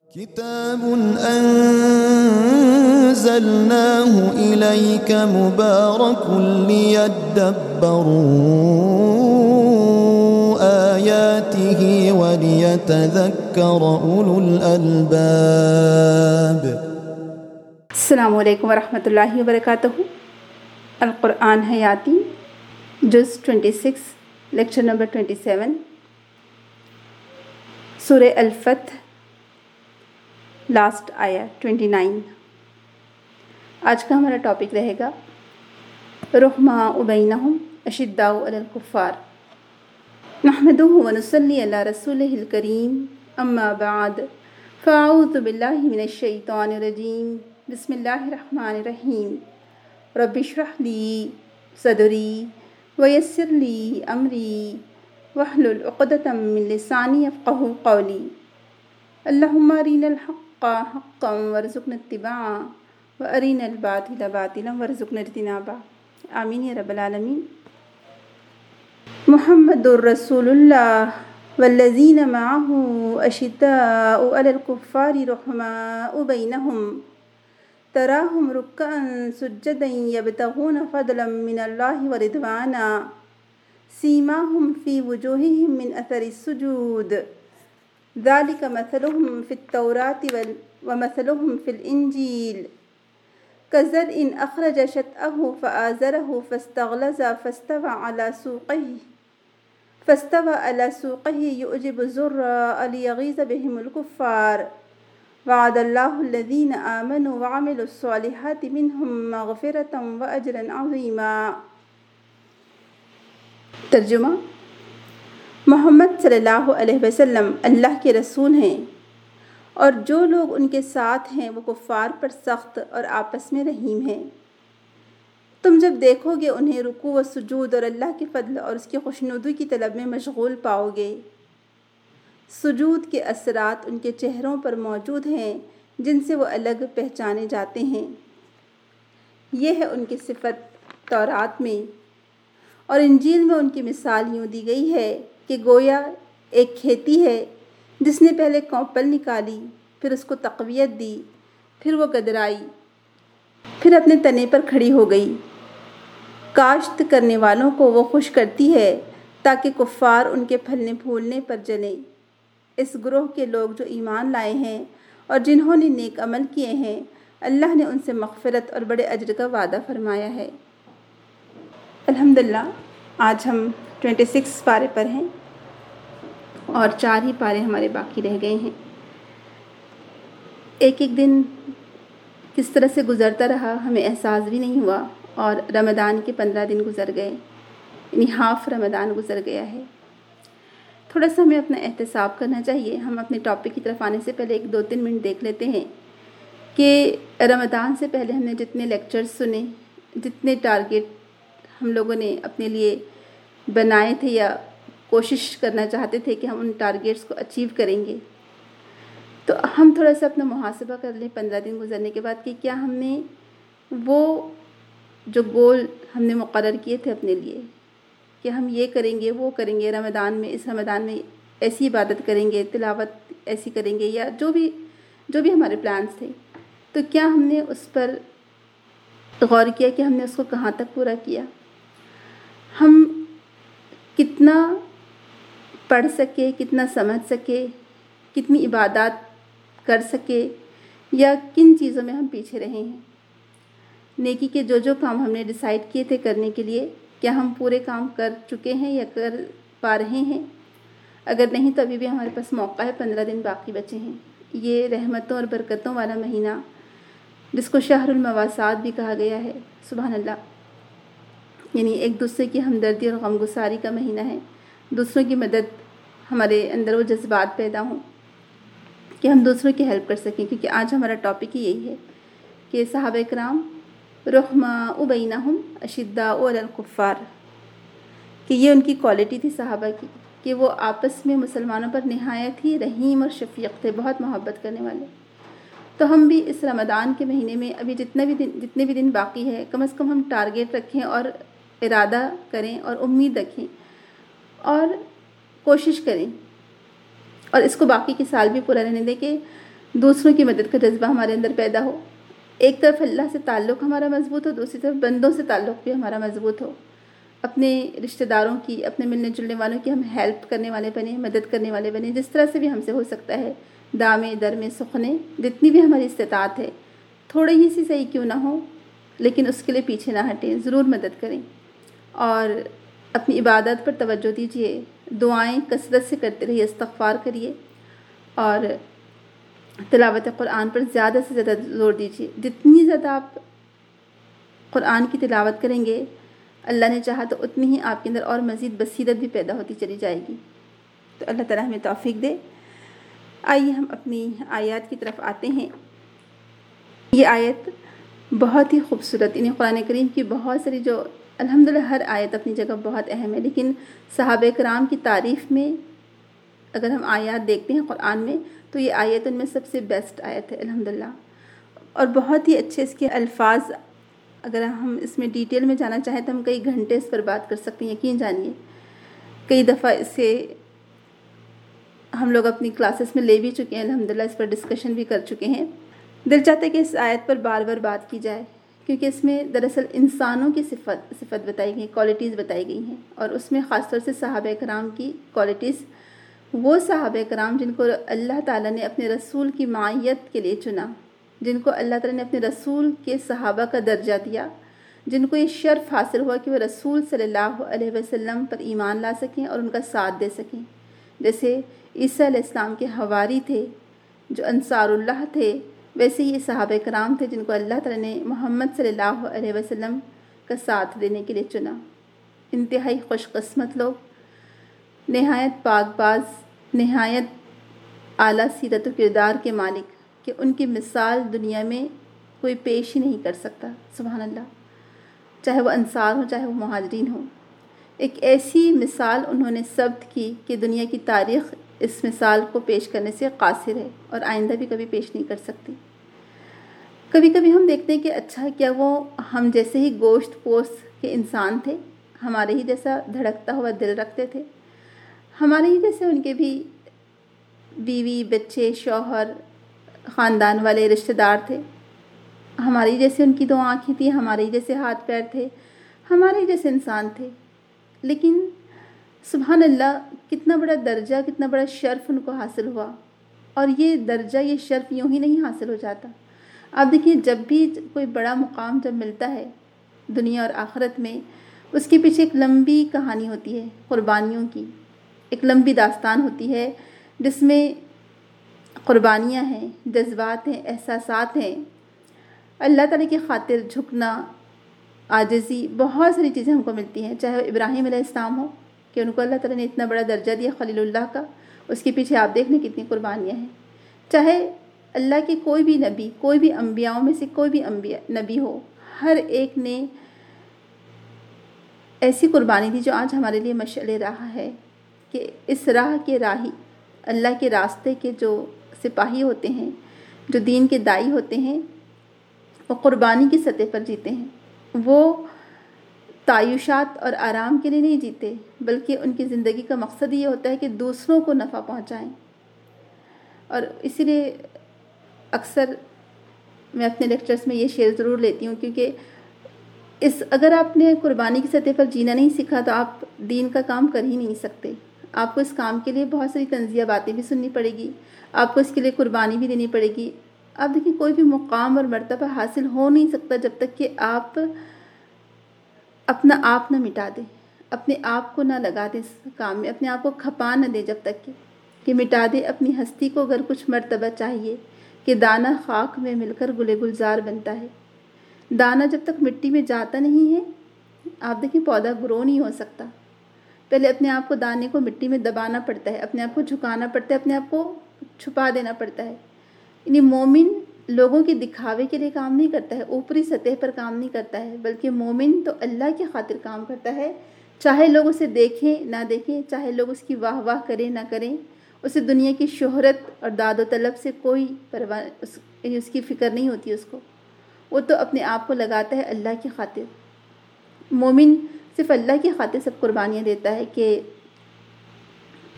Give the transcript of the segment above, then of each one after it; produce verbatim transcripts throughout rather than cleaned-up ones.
كتاب أنزلناه إليك مبارك ليدبروا آياته وليتذكر أولو الألباب. السلام علیکم ورحمۃ اللہ وبرکاتہ. القرآن حیاتی جز چھبیس لیکچر نمبر سیئیس، سورہ الفتح، لاسٹ آیا انیس. آج کا ہمارا ٹاپک رہے گا رحماء بینہم اشداء علی الکفار. نحمدہ ونصلی علی رسولہ الکریم، اما بعد فاعوذ باللہ من الشیطان الرجیم. بسم اللہ الرحمن الرحیم. رب اشرح لی صدری ویسر لی امری واحلل عقدۃ من لسانی یفقہوا قولی. اللہم ارنا الحق حقا وارزقنا اتباعہ وارنا الباطل باطلا وارزقنا اجتنابہ. آمین یا رب العالمین. محمد رسول اللہ والذین معہ اشداء علی الکفار رحماء بینہم تراہم رکعا سجدا یبتغون فضلا من اللہ ورضوانا سیماہم فی وجوہہم من اثر السجود ذالک مثلہم فی التوراۃ ومثلہم فی الانجیل کزرع اخرج شطأہ فآزرہ فاستغلظ فاستوى علی سوقہ فاستوى علی سوقہ یعجب الزراء لیغیظ بہم الکفار. وعد اللہ الذین آمنوا وعملوا الصالحات منہم مغفرۃ واجرا عظیما. ترجمہ: محمد صلی اللہ علیہ وسلم اللہ کے رسول ہیں اور جو لوگ ان کے ساتھ ہیں وہ کفار پر سخت اور آپس میں رحیم ہیں. تم جب دیکھو گے انہیں رکوع و سجود اور اللہ کے فضل اور اس کی خوشنودی کی طلب میں مشغول پاؤ گے. سجود کے اثرات ان کے چہروں پر موجود ہیں جن سے وہ الگ پہچانے جاتے ہیں. یہ ہے ان کی صفت تورات میں، اور انجیل میں ان کی مثال یوں دی گئی ہے کہ گویا ایک کھیتی ہے جس نے پہلے کوپل نکالی، پھر اس کو تقویت دی، پھر وہ گدرائی، پھر اپنے تنے پر کھڑی ہو گئی. کاشت کرنے والوں کو وہ خوش کرتی ہے تاکہ کفار ان کے پھلنے پھولنے پر جلیں. اس گروہ کے لوگ جو ایمان لائے ہیں اور جنہوں نے نیک عمل کیے ہیں، اللہ نے ان سے مغفرت اور بڑے اجر کا وعدہ فرمایا ہے. الحمدللہ آج ہم چھبیس پارے پر ہیں اور چار ہی پارے ہمارے باقی رہ گئے ہیں. ایک ایک دن کس طرح سے گزرتا رہا ہمیں احساس بھی نہیں ہوا، اور رمضان کے پندرہ دن گزر گئے، یعنی ہاف رمضان گزر گیا ہے. تھوڑا سا ہمیں اپنا احتساب کرنا چاہیے. ہم اپنے ٹاپک کی طرف آنے سے پہلے ایک دو تین منٹ دیکھ لیتے ہیں کہ رمضان سے پہلے ہم نے جتنے لیکچرز سنے، جتنے ٹارگیٹ ہم لوگوں نے اپنے لیے بنائے تھے یا کوشش کرنا چاہتے تھے کہ ہم ان ٹارگیٹس کو اچیو کریں گے، تو ہم تھوڑا سا اپنا محاسبہ کر لیں پندرہ دن گزرنے کے بعد کہ کیا ہم نے وہ جو گول ہم نے مقرر کیے تھے اپنے لیے کہ ہم یہ کریں گے، وہ کریں گے، رمضان میں اس رمضان میں ایسی عبادت کریں گے، تلاوت ایسی کریں گے، یا جو بھی جو بھی ہمارے پلانس تھے، تو کیا ہم نے اس پر غور کیا کہ ہم نے اس کو کہاں تک پورا کیا؟ ہم کتنا پڑھ سکے، کتنا سمجھ سکے، کتنی عبادات کر سکے، یا کن چیزوں میں ہم پیچھے رہے ہیں؟ نیکی کے جو جو کام ہم نے ڈیسائیڈ کیے تھے کرنے کے لیے، کیا ہم پورے کام کر چکے ہیں یا کر پا رہے ہیں؟ اگر نہیں تو ابھی بھی ہمارے پاس موقع ہے، پندرہ دن باقی بچے ہیں. یہ رحمتوں اور برکتوں والا مہینہ جس کو شہر المواسات بھی کہا گیا ہے، سبحان اللہ، یعنی ایک دوسرے کی ہمدردی اور غمگساری کا مہینہ ہے. دوسروں کی مدد، ہمارے اندر وہ جذبات پیدا ہوں کہ ہم دوسروں کی ہیلپ کر سکیں، کیونکہ آج ہمارا ٹاپک ہی یہی ہے کہ صحابہ کرام رحماء بینہم اشداء علی الکفار، کہ یہ ان کی کوالٹی تھی صحابہ کی کہ وہ آپس میں مسلمانوں پر نہایت ہی رحیم اور شفیق تھے، بہت محبت کرنے والے. تو ہم بھی اس رمضان کے مہینے میں ابھی جتنے بھی دن جتنے بھی دن باقی ہے، کم از کم ہم ٹارگیٹ رکھیں اور ارادہ کریں اور امید رکھیں اور کوشش کریں اور اس کو باقی کے سال بھی پورا رہنے دیں کہ دوسروں کی مدد کا جذبہ ہمارے اندر پیدا ہو، ایک طرف اللہ سے تعلق ہمارا مضبوط ہو، دوسری طرف بندوں سے تعلق بھی ہمارا مضبوط ہو، اپنے رشتہ داروں کی، اپنے ملنے جلنے والوں کی ہم ہیلپ کرنے والے بنیں، مدد کرنے والے بنیں، جس طرح سے بھی ہم سے ہو سکتا ہے، دامے درمے سخنے، جتنی بھی ہماری استطاعت ہے، تھوڑی ہی سی صحیح کیوں نہ ہو، لیکن اس کے لیے پیچھے نہ ہٹیں، ضرور مدد کریں، اور اپنی عبادت پر توجہ دیجیے، دعائیں کثرت سے کرتے رہیے، استغفار کریے، اور تلاوت قرآن پر زیادہ سے زیادہ زور دیجیے۔ جتنی زیادہ آپ قرآن کی تلاوت کریں گے، اللہ نے چاہا تو اتنی ہی آپ کے اندر اور مزید بصیرت بھی پیدا ہوتی چلی جائے گی۔ تو اللہ تعالیٰ ہمیں توفیق دے۔ آئیے ہم اپنی آیات کی طرف آتے ہیں۔ یہ آیت بہت ہی خوبصورت، انہیں قرآن کریم کی بہت ساری، جو الحمدللہ ہر آیت اپنی جگہ بہت اہم ہے، لیکن صحابہ کرام کی تعریف میں اگر ہم آیات دیکھتے ہیں قرآن میں تو یہ آیت ان میں سب سے بیسٹ آیت ہے الحمدللہ، اور بہت ہی اچھے اس کے الفاظ، اگر ہم اس میں ڈیٹیل میں جانا چاہیں تو ہم کئی گھنٹے اس پر بات کر سکتے ہیں، یقین جانیے کئی دفعہ اس سے ہم لوگ اپنی کلاسز میں لے بھی چکے ہیں، الحمدللہ اس پر ڈسکشن بھی کر چکے ہیں۔ دل چاہتا ہے کہ اس آیت پر بار بار بات کی جائے، کیونکہ اس میں دراصل انسانوں کی صفت صفت بتائی گئی، کوالٹیز بتائی گئی ہیں، اور اس میں خاص طور سے صحابہ کرام کی کوالٹیز، وہ صحابہ کرام جن کو اللہ تعالیٰ نے اپنے رسول کی معیت کے لیے چنا، جن کو اللہ تعالیٰ نے اپنے رسول کے صحابہ کا درجہ دیا، جن کو یہ شرف حاصل ہوا کہ وہ رسول صلی اللہ علیہ وسلم پر ایمان لا سکیں اور ان کا ساتھ دے سکیں، جیسے عیسیٰ علیہ السلام کے حواری تھے جو انصار اللہ تھے، ویسے ہی صحابہ کرام تھے جن کو اللہ تعالیٰ نے محمد صلی اللہ علیہ وسلم کا ساتھ دینے کے لیے چنا۔ انتہائی خوش قسمت لوگ، نہایت پاک باز، نہایت اعلیٰ سیرت و کردار کے مالک، کہ ان کی مثال دنیا میں کوئی پیش ہی نہیں کر سکتا، سبحان اللہ، چاہے وہ انصار ہوں چاہے وہ مہاجرین ہوں۔ ایک ایسی مثال انہوں نے ثبت کی کہ دنیا کی تاریخ اس مثال کو پیش کرنے سے قاصر ہے، اور آئندہ بھی کبھی پیش نہیں کر سکتی۔ کبھی کبھی ہم دیکھتے ہیں کہ اچھا کیا وہ ہم جیسے ہی گوشت پوست کے انسان تھے، ہمارے ہی جیسا دھڑکتا ہوا دل رکھتے تھے، ہمارے ہی جیسے ان کے بھی بیوی بچے شوہر خاندان والے رشتہ دار تھے، ہماری جیسے ان کی دو آنکھیں تھیں، ہمارے ہی جیسے ہاتھ پیر تھے، ہمارے ہی جیسے انسان تھے، لیکن سبحان اللہ کتنا بڑا درجہ، کتنا بڑا شرف ان کو حاصل ہوا، اور یہ درجہ یہ شرف یوں ہی نہیں حاصل ہو جاتا۔ آپ دیکھیے جب بھی کوئی بڑا مقام جب ملتا ہے دنیا اور آخرت میں، اس کے پیچھے ایک لمبی کہانی ہوتی ہے قربانیوں کی، ایک لمبی داستان ہوتی ہے جس میں قربانیاں ہیں، جذبات ہیں، احساسات ہیں، اللہ تعالیٰ کی خاطر جھکنا، عاجزی، بہت ساری چیزیں ہم کو ملتی ہیں، چاہے ابراہیم علیہ السلام ہو کہ ان کو اللہ تعالیٰ نے اتنا بڑا درجہ دیا خلیل اللہ کا، اس کے پیچھے آپ دیکھ لیں کتنی قربانیاں ہیں، چاہے اللہ کے کوئی بھی نبی، کوئی بھی انبیاؤں میں سے کوئی بھی انبیاء نبی ہو، ہر ایک نے ایسی قربانی دی جو آج ہمارے لیے مشعل راہ ہے، کہ اس راہ کے راہی، اللہ کے راستے کے جو سپاہی ہوتے ہیں، جو دین کے دائی ہوتے ہیں، وہ قربانی کی سطح پر جیتے ہیں، وہ تعیشات اور آرام کے لیے نہیں جیتے، بلکہ ان کی زندگی کا مقصد یہ ہوتا ہے کہ دوسروں کو نفع پہنچائیں۔ اور اسی لیے اکثر میں اپنے لیکچرز میں یہ شعر ضرور لیتی ہوں، کیونکہ اس اگر آپ نے قربانی کی سطح پر جینا نہیں سیکھا تو آپ دین کا کام کر ہی نہیں سکتے۔ آپ کو اس کام کے لیے بہت ساری تنزیہ باتیں بھی سننی پڑے گی، آپ کو اس کے لیے قربانی بھی دینی پڑے گی۔ آپ دیکھیں کوئی بھی مقام اور مرتبہ حاصل ہو نہیں سکتا جب تک کہ آپ اپنا آپ نہ مٹا دیں، اپنے آپ کو نہ لگا دیں اس کام میں، اپنے آپ کو کھپا نہ دیں، جب تک کہ کہ مٹا دے اپنی ہستی کو۔ اگر کچھ مرتبہ چاہیے کہ دانہ خاک میں مل کر گلے گلزار بنتا ہے، دانہ جب تک مٹی میں جاتا نہیں ہے، آپ دیکھیں پودا گرو نہیں ہو سکتا۔ پہلے اپنے آپ کو، دانے کو مٹی میں دبانا پڑتا ہے، اپنے آپ کو جھکانا پڑتا ہے، اپنے آپ کو چھپا دینا پڑتا ہے۔ یعنی مومن لوگوں کے دکھاوے کے لیے کام نہیں کرتا ہے، اوپری سطح پر کام نہیں کرتا ہے، بلکہ مومن تو اللہ کی خاطر کام کرتا ہے، چاہے لوگ اسے دیکھیں نہ دیکھیں، چاہے لوگ اس کی واہ واہ کریں نہ کریں، اسے دنیا کی شہرت اور داد و طلب سے کوئی پرواہ، اس, اس کی فکر نہیں ہوتی اس کو، وہ تو اپنے آپ کو لگاتا ہے اللہ کی خاطر۔ مومن صرف اللہ کی خاطر سب قربانیاں دیتا ہے، کہ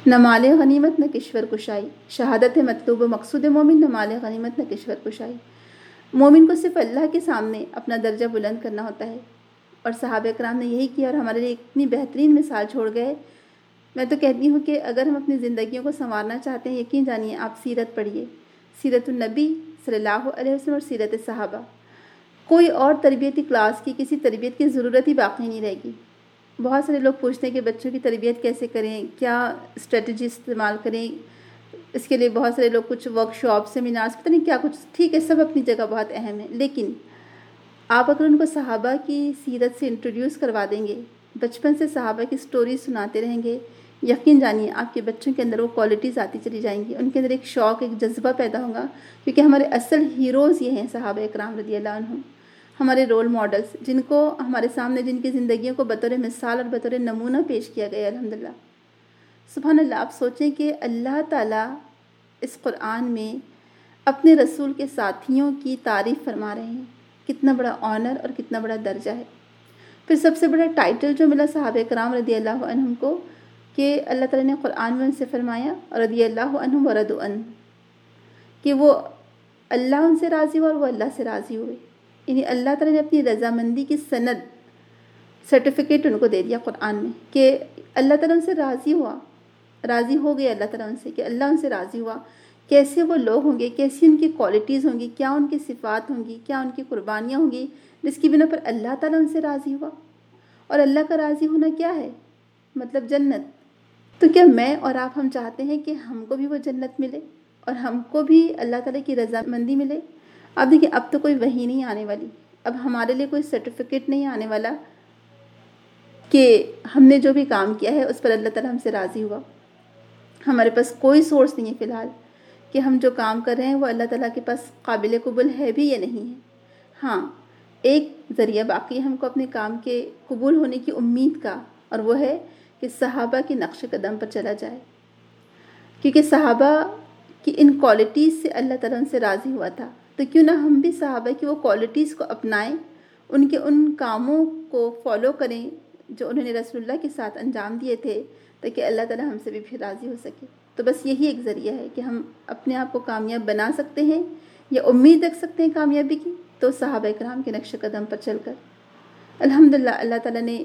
نہ مال غنیمت نہ کشور کشائی، شہادت مطلوب و مقصود مومن نہ مال غنیمت نہ کشور کشائی۔ مومن کو صرف اللہ کے سامنے اپنا درجہ بلند کرنا ہوتا ہے، اور صحابہ کرام نے یہی کیا اور ہمارے لیے اتنی بہترین مثال چھوڑ گئے۔ میں تو کہتی ہوں کہ اگر ہم اپنی زندگیوں کو سنوارنا چاہتے ہیں، یقین جانیے آپ سیرت پڑھیے، سیرت النبی صلی اللہ علیہ وسلم اور سیرت صحابہ۔ کوئی اور تربیتی کلاس کی، کسی تربیت کی ضرورت ہی باقی نہیں رہے گی۔ بہت سارے لوگ پوچھتے ہیں کہ بچوں کی تربیت کیسے کریں، کیا اسٹریٹجی استعمال کریں، اس کے لیے بہت سارے لوگ کچھ ورک شاپ سیمینارز پتہ نہیں کیا کچھ، ٹھیک ہے سب اپنی جگہ بہت اہم ہے، لیکن آپ اگر ان کو صحابہ کی سیرت سے انٹروڈیوس کروا دیں گے، بچپن سے صحابہ کی سٹوری سناتے رہیں گے، یقین جانیے آپ کے بچوں کے اندر وہ کوالٹیز آتی چلی جائیں گی، ان کے اندر ایک شوق، ایک جذبہ پیدا ہوگا، کیونکہ ہمارے اصل ہیروز یہ ہیں صحابہ اکرام رضی اللہ عنہم، ہمارے رول ماڈلز، جن کو ہمارے سامنے جن کی زندگیوں کو بطور مثال اور بطور نمونہ پیش کیا گیا الحمدللہ۔ سبحان اللہ، آپ سوچیں کہ اللہ تعالیٰ اس قرآن میں اپنے رسول کے ساتھیوں کی تعریف فرما رہے ہیں، کتنا بڑا آنر اور کتنا بڑا درجہ ہے۔ پھر سب سے بڑا ٹائٹل جو ملا صحابہ کرام رضی اللہ عنہم کو، کہ اللہ تعالیٰ نے قرآن میں ان سے فرمایا رضی اللہ عنہم ورضوا عنہ، کہ وہ اللہ ان سے راضی ہوا اور وہ اللہ سے راضی ہوئے، یعنی اللہ تعالیٰ نے اپنی رضامندی کی سند سرٹیفکیٹ ان کو دے دیا قرآن میں، کہ اللہ تعالیٰ ان سے راضی ہوا، راضی ہو گیا اللہ تعالیٰ ان سے، کہ اللہ ان سے راضی ہوا۔ کیسے وہ لوگ ہوں گے، کیسی ان کی کوالٹیز ہوں گی، کیا ان کی صفات ہوں گی، کیا ان کی قربانیاں ہوں گی، جس کی بنا پر اللہ تعالیٰ ان سے راضی ہوا۔ اور اللہ کا راضی ہونا کیا ہے؟ مطلب جنت۔ تو کیا میں اور آپ ہم چاہتے ہیں کہ ہم کو بھی وہ جنت ملے اور ہم کو بھی اللہ تعالیٰ کی رضامندی ملے؟ اب دیکھیں، اب تو کوئی وحی نہیں آنے والی، اب ہمارے لیے کوئی سرٹیفکیٹ نہیں آنے والا کہ ہم نے جو بھی کام کیا ہے اس پر اللہ تعالیٰ ہم سے راضی ہوا۔ ہمارے پاس کوئی سورس نہیں ہے فی الحال کہ ہم جو کام کر رہے ہیں وہ اللہ تعالیٰ کے پاس قابل قبول ہے بھی یا نہیں ہے۔ ہاں، ایک ذریعہ باقی ہے ہم کو اپنے کام کے قبول ہونے کی امید کا، اور وہ ہے کہ صحابہ کے نقش قدم پر چلا جائے، کیونکہ صحابہ کی ان کوالٹیز سے اللہ تعالیٰ ان سے راضی ہوا تھا، تو کیوں نہ ہم بھی صحابہ کی وہ کوالٹیز کو اپنائیں، ان کے ان کاموں کو فالو کریں جو انہوں نے رسول اللہ کے ساتھ انجام دیے تھے، تاکہ اللہ تعالیٰ ہم سے بھی پھر راضی ہو سکے۔ تو بس یہی ایک ذریعہ ہے کہ ہم اپنے آپ کو کامیاب بنا سکتے ہیں یا امید رکھ سکتے ہیں کامیابی کی، تو صحابہ کرام کے نقش قدم پر چل کر۔ الحمدللہ اللہ تعالیٰ نے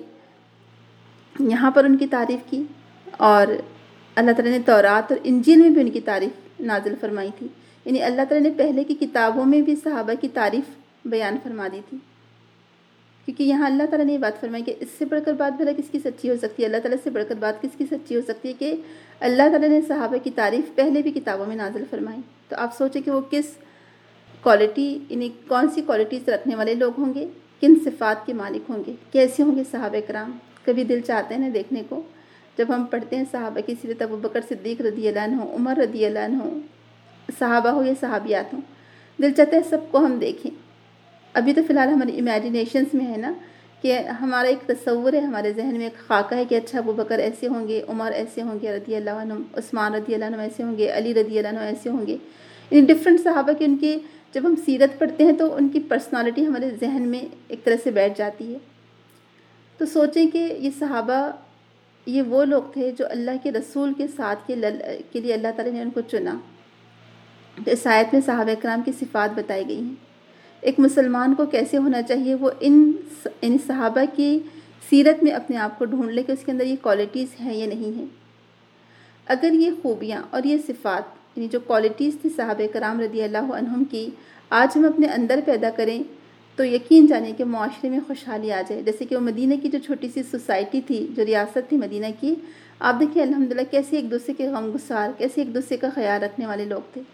یہاں پر ان کی تعریف کی، اور اللہ تعالیٰ نے تورات اور انجیل میں بھی ان کی تعریف نازل فرمائی تھی، یعنی اللہ تعالیٰ نے پہلے کی کتابوں میں بھی صحابہ کی تعریف بیان فرما دی تھی، کیونکہ یہاں اللہ تعالیٰ نے یہ بات فرمائی کہ اس سے بڑھ کر بات بھلا کس کی سچی ہو سکتی ہے، اللہ تعالیٰ سے بڑھ کر بات کس کی سچی ہو سکتی ہے کہ اللہ تعالیٰ نے صحابہ کی تعریف پہلے بھی کتابوں میں نازل فرمائی۔ تو آپ سوچیں کہ وہ کس کوالٹی، یعنی کون سی کوالٹیز رکھنے والے لوگ ہوں گے، کن صفات کے مالک ہوں گے، کیسے ہوں گے صحابہ کرام۔ کبھی دل چاہتے ہیں نا دیکھنے کو، جب ہم پڑھتے ہیں صحابہ کی سیرت، ابو بکر صدیق رضی اللہ عنہ، عمر رضی اللہ عنہ، صحابہ ہو یا صحابیات ہوں، دل چاہتا ہے سب کو ہم دیکھیں۔ ابھی تو فی الحال ہماری امیجینیشنز میں ہے نا، کہ ہمارا ایک تصور ہے، ہمارے ذہن میں ایک خاکہ ہے کہ اچھا ابو بکر ایسے ہوں گے، عمر ایسے ہوں گے رضی اللہ عنہ، عثمان رضی اللہ عنہ ایسے ہوں گے، علی رضی اللہ عنہ ایسے ہوں گے، یعنی ڈفرینٹ صحابہ کی ان کی جب ہم سیرت پڑھتے ہیں تو ان کی پرسنالٹی ہمارے ذہن میں ایک طرح سے بیٹھ جاتی ہے۔ تو سوچیں کہ یہ صحابہ یہ وہ لوگ تھے جو اللہ کے رسول کے ساتھ کے لیے اللہ تعالیٰ نے ان کو چنا۔ تو اس آیت میں صحابہ کرام کی صفات بتائی گئی ہیں، ایک مسلمان کو کیسے ہونا چاہیے، وہ ان ان صحابہ کی سیرت میں اپنے آپ کو ڈھونڈ لے کہ اس کے اندر یہ کوالٹیز ہیں یا نہیں ہیں۔ اگر یہ خوبیاں اور یہ صفات، یعنی جو کوالٹیز تھی صحابہ کرام رضی اللہ عنہم کی، آج ہم اپنے اندر پیدا کریں تو یقین جانیں کہ معاشرے میں خوشحالی آ جائے۔ جیسے کہ وہ مدینہ کی جو چھوٹی سی سوسائٹی تھی، جو ریاست تھی مدینہ کی، آپ دیکھیں الحمدللہ کیسے ایک دوسرے کے غم گسار، کیسے ایک دوسرے کا خیال رکھنے والے لوگ تھے۔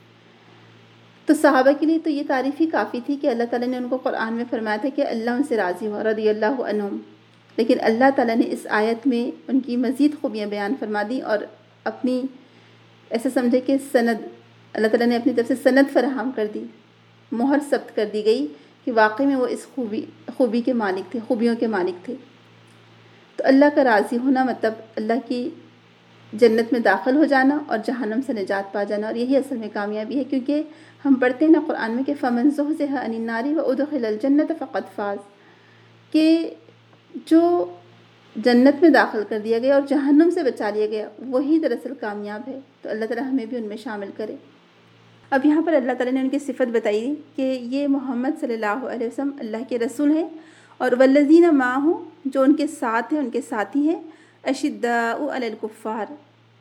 تو صحابہ کے لیے تو یہ تعریف ہی کافی تھی کہ اللہ تعالیٰ نے ان کو قرآن میں فرمایا تھا کہ اللہ ان سے راضی ہوا رضی اللہ عنہم، لیکن اللہ تعالیٰ نے اس آیت میں ان کی مزید خوبیاں بیان فرما دی، اور اپنی ایسا سمجھے کہ سند، اللہ تعالیٰ نے اپنی طرف سے سند فراہم کر دی، مہر ثبت کر دی گئی کہ واقعی میں وہ اس خوبی خوبی کے مالک تھے، خوبیوں کے مالک تھے۔ تو اللہ کا راضی ہونا مطلب اللہ کی جنت میں داخل ہو جانا اور جہنم سے نجات پا جانا، اور یہی اصل میں کامیابی ہے، کیونکہ ہم پڑھتے ہیں نا قرآن میں کہ فَمَنْ زُحْزِحَ عَنِ النَّارِ وَأُدْخِلَ الْجَنَّةَ فَقَدْ فَازَ، کہ جو جنت میں داخل کر دیا گیا اور جہنم سے بچا لیا گیا، وہی دراصل کامیاب ہے۔ تو اللہ تعالیٰ ہمیں بھی ان میں شامل کرے۔ اب یہاں پر اللہ تعالیٰ نے ان کی صفت بتائی کہ یہ محمد صلی اللہ علیہ وسلم اللہ کے رسول ہیں، اور والذین معہ، جو ان کے ساتھ ہیں، ان کے ساتھی ہیں، اشداء علی الکفار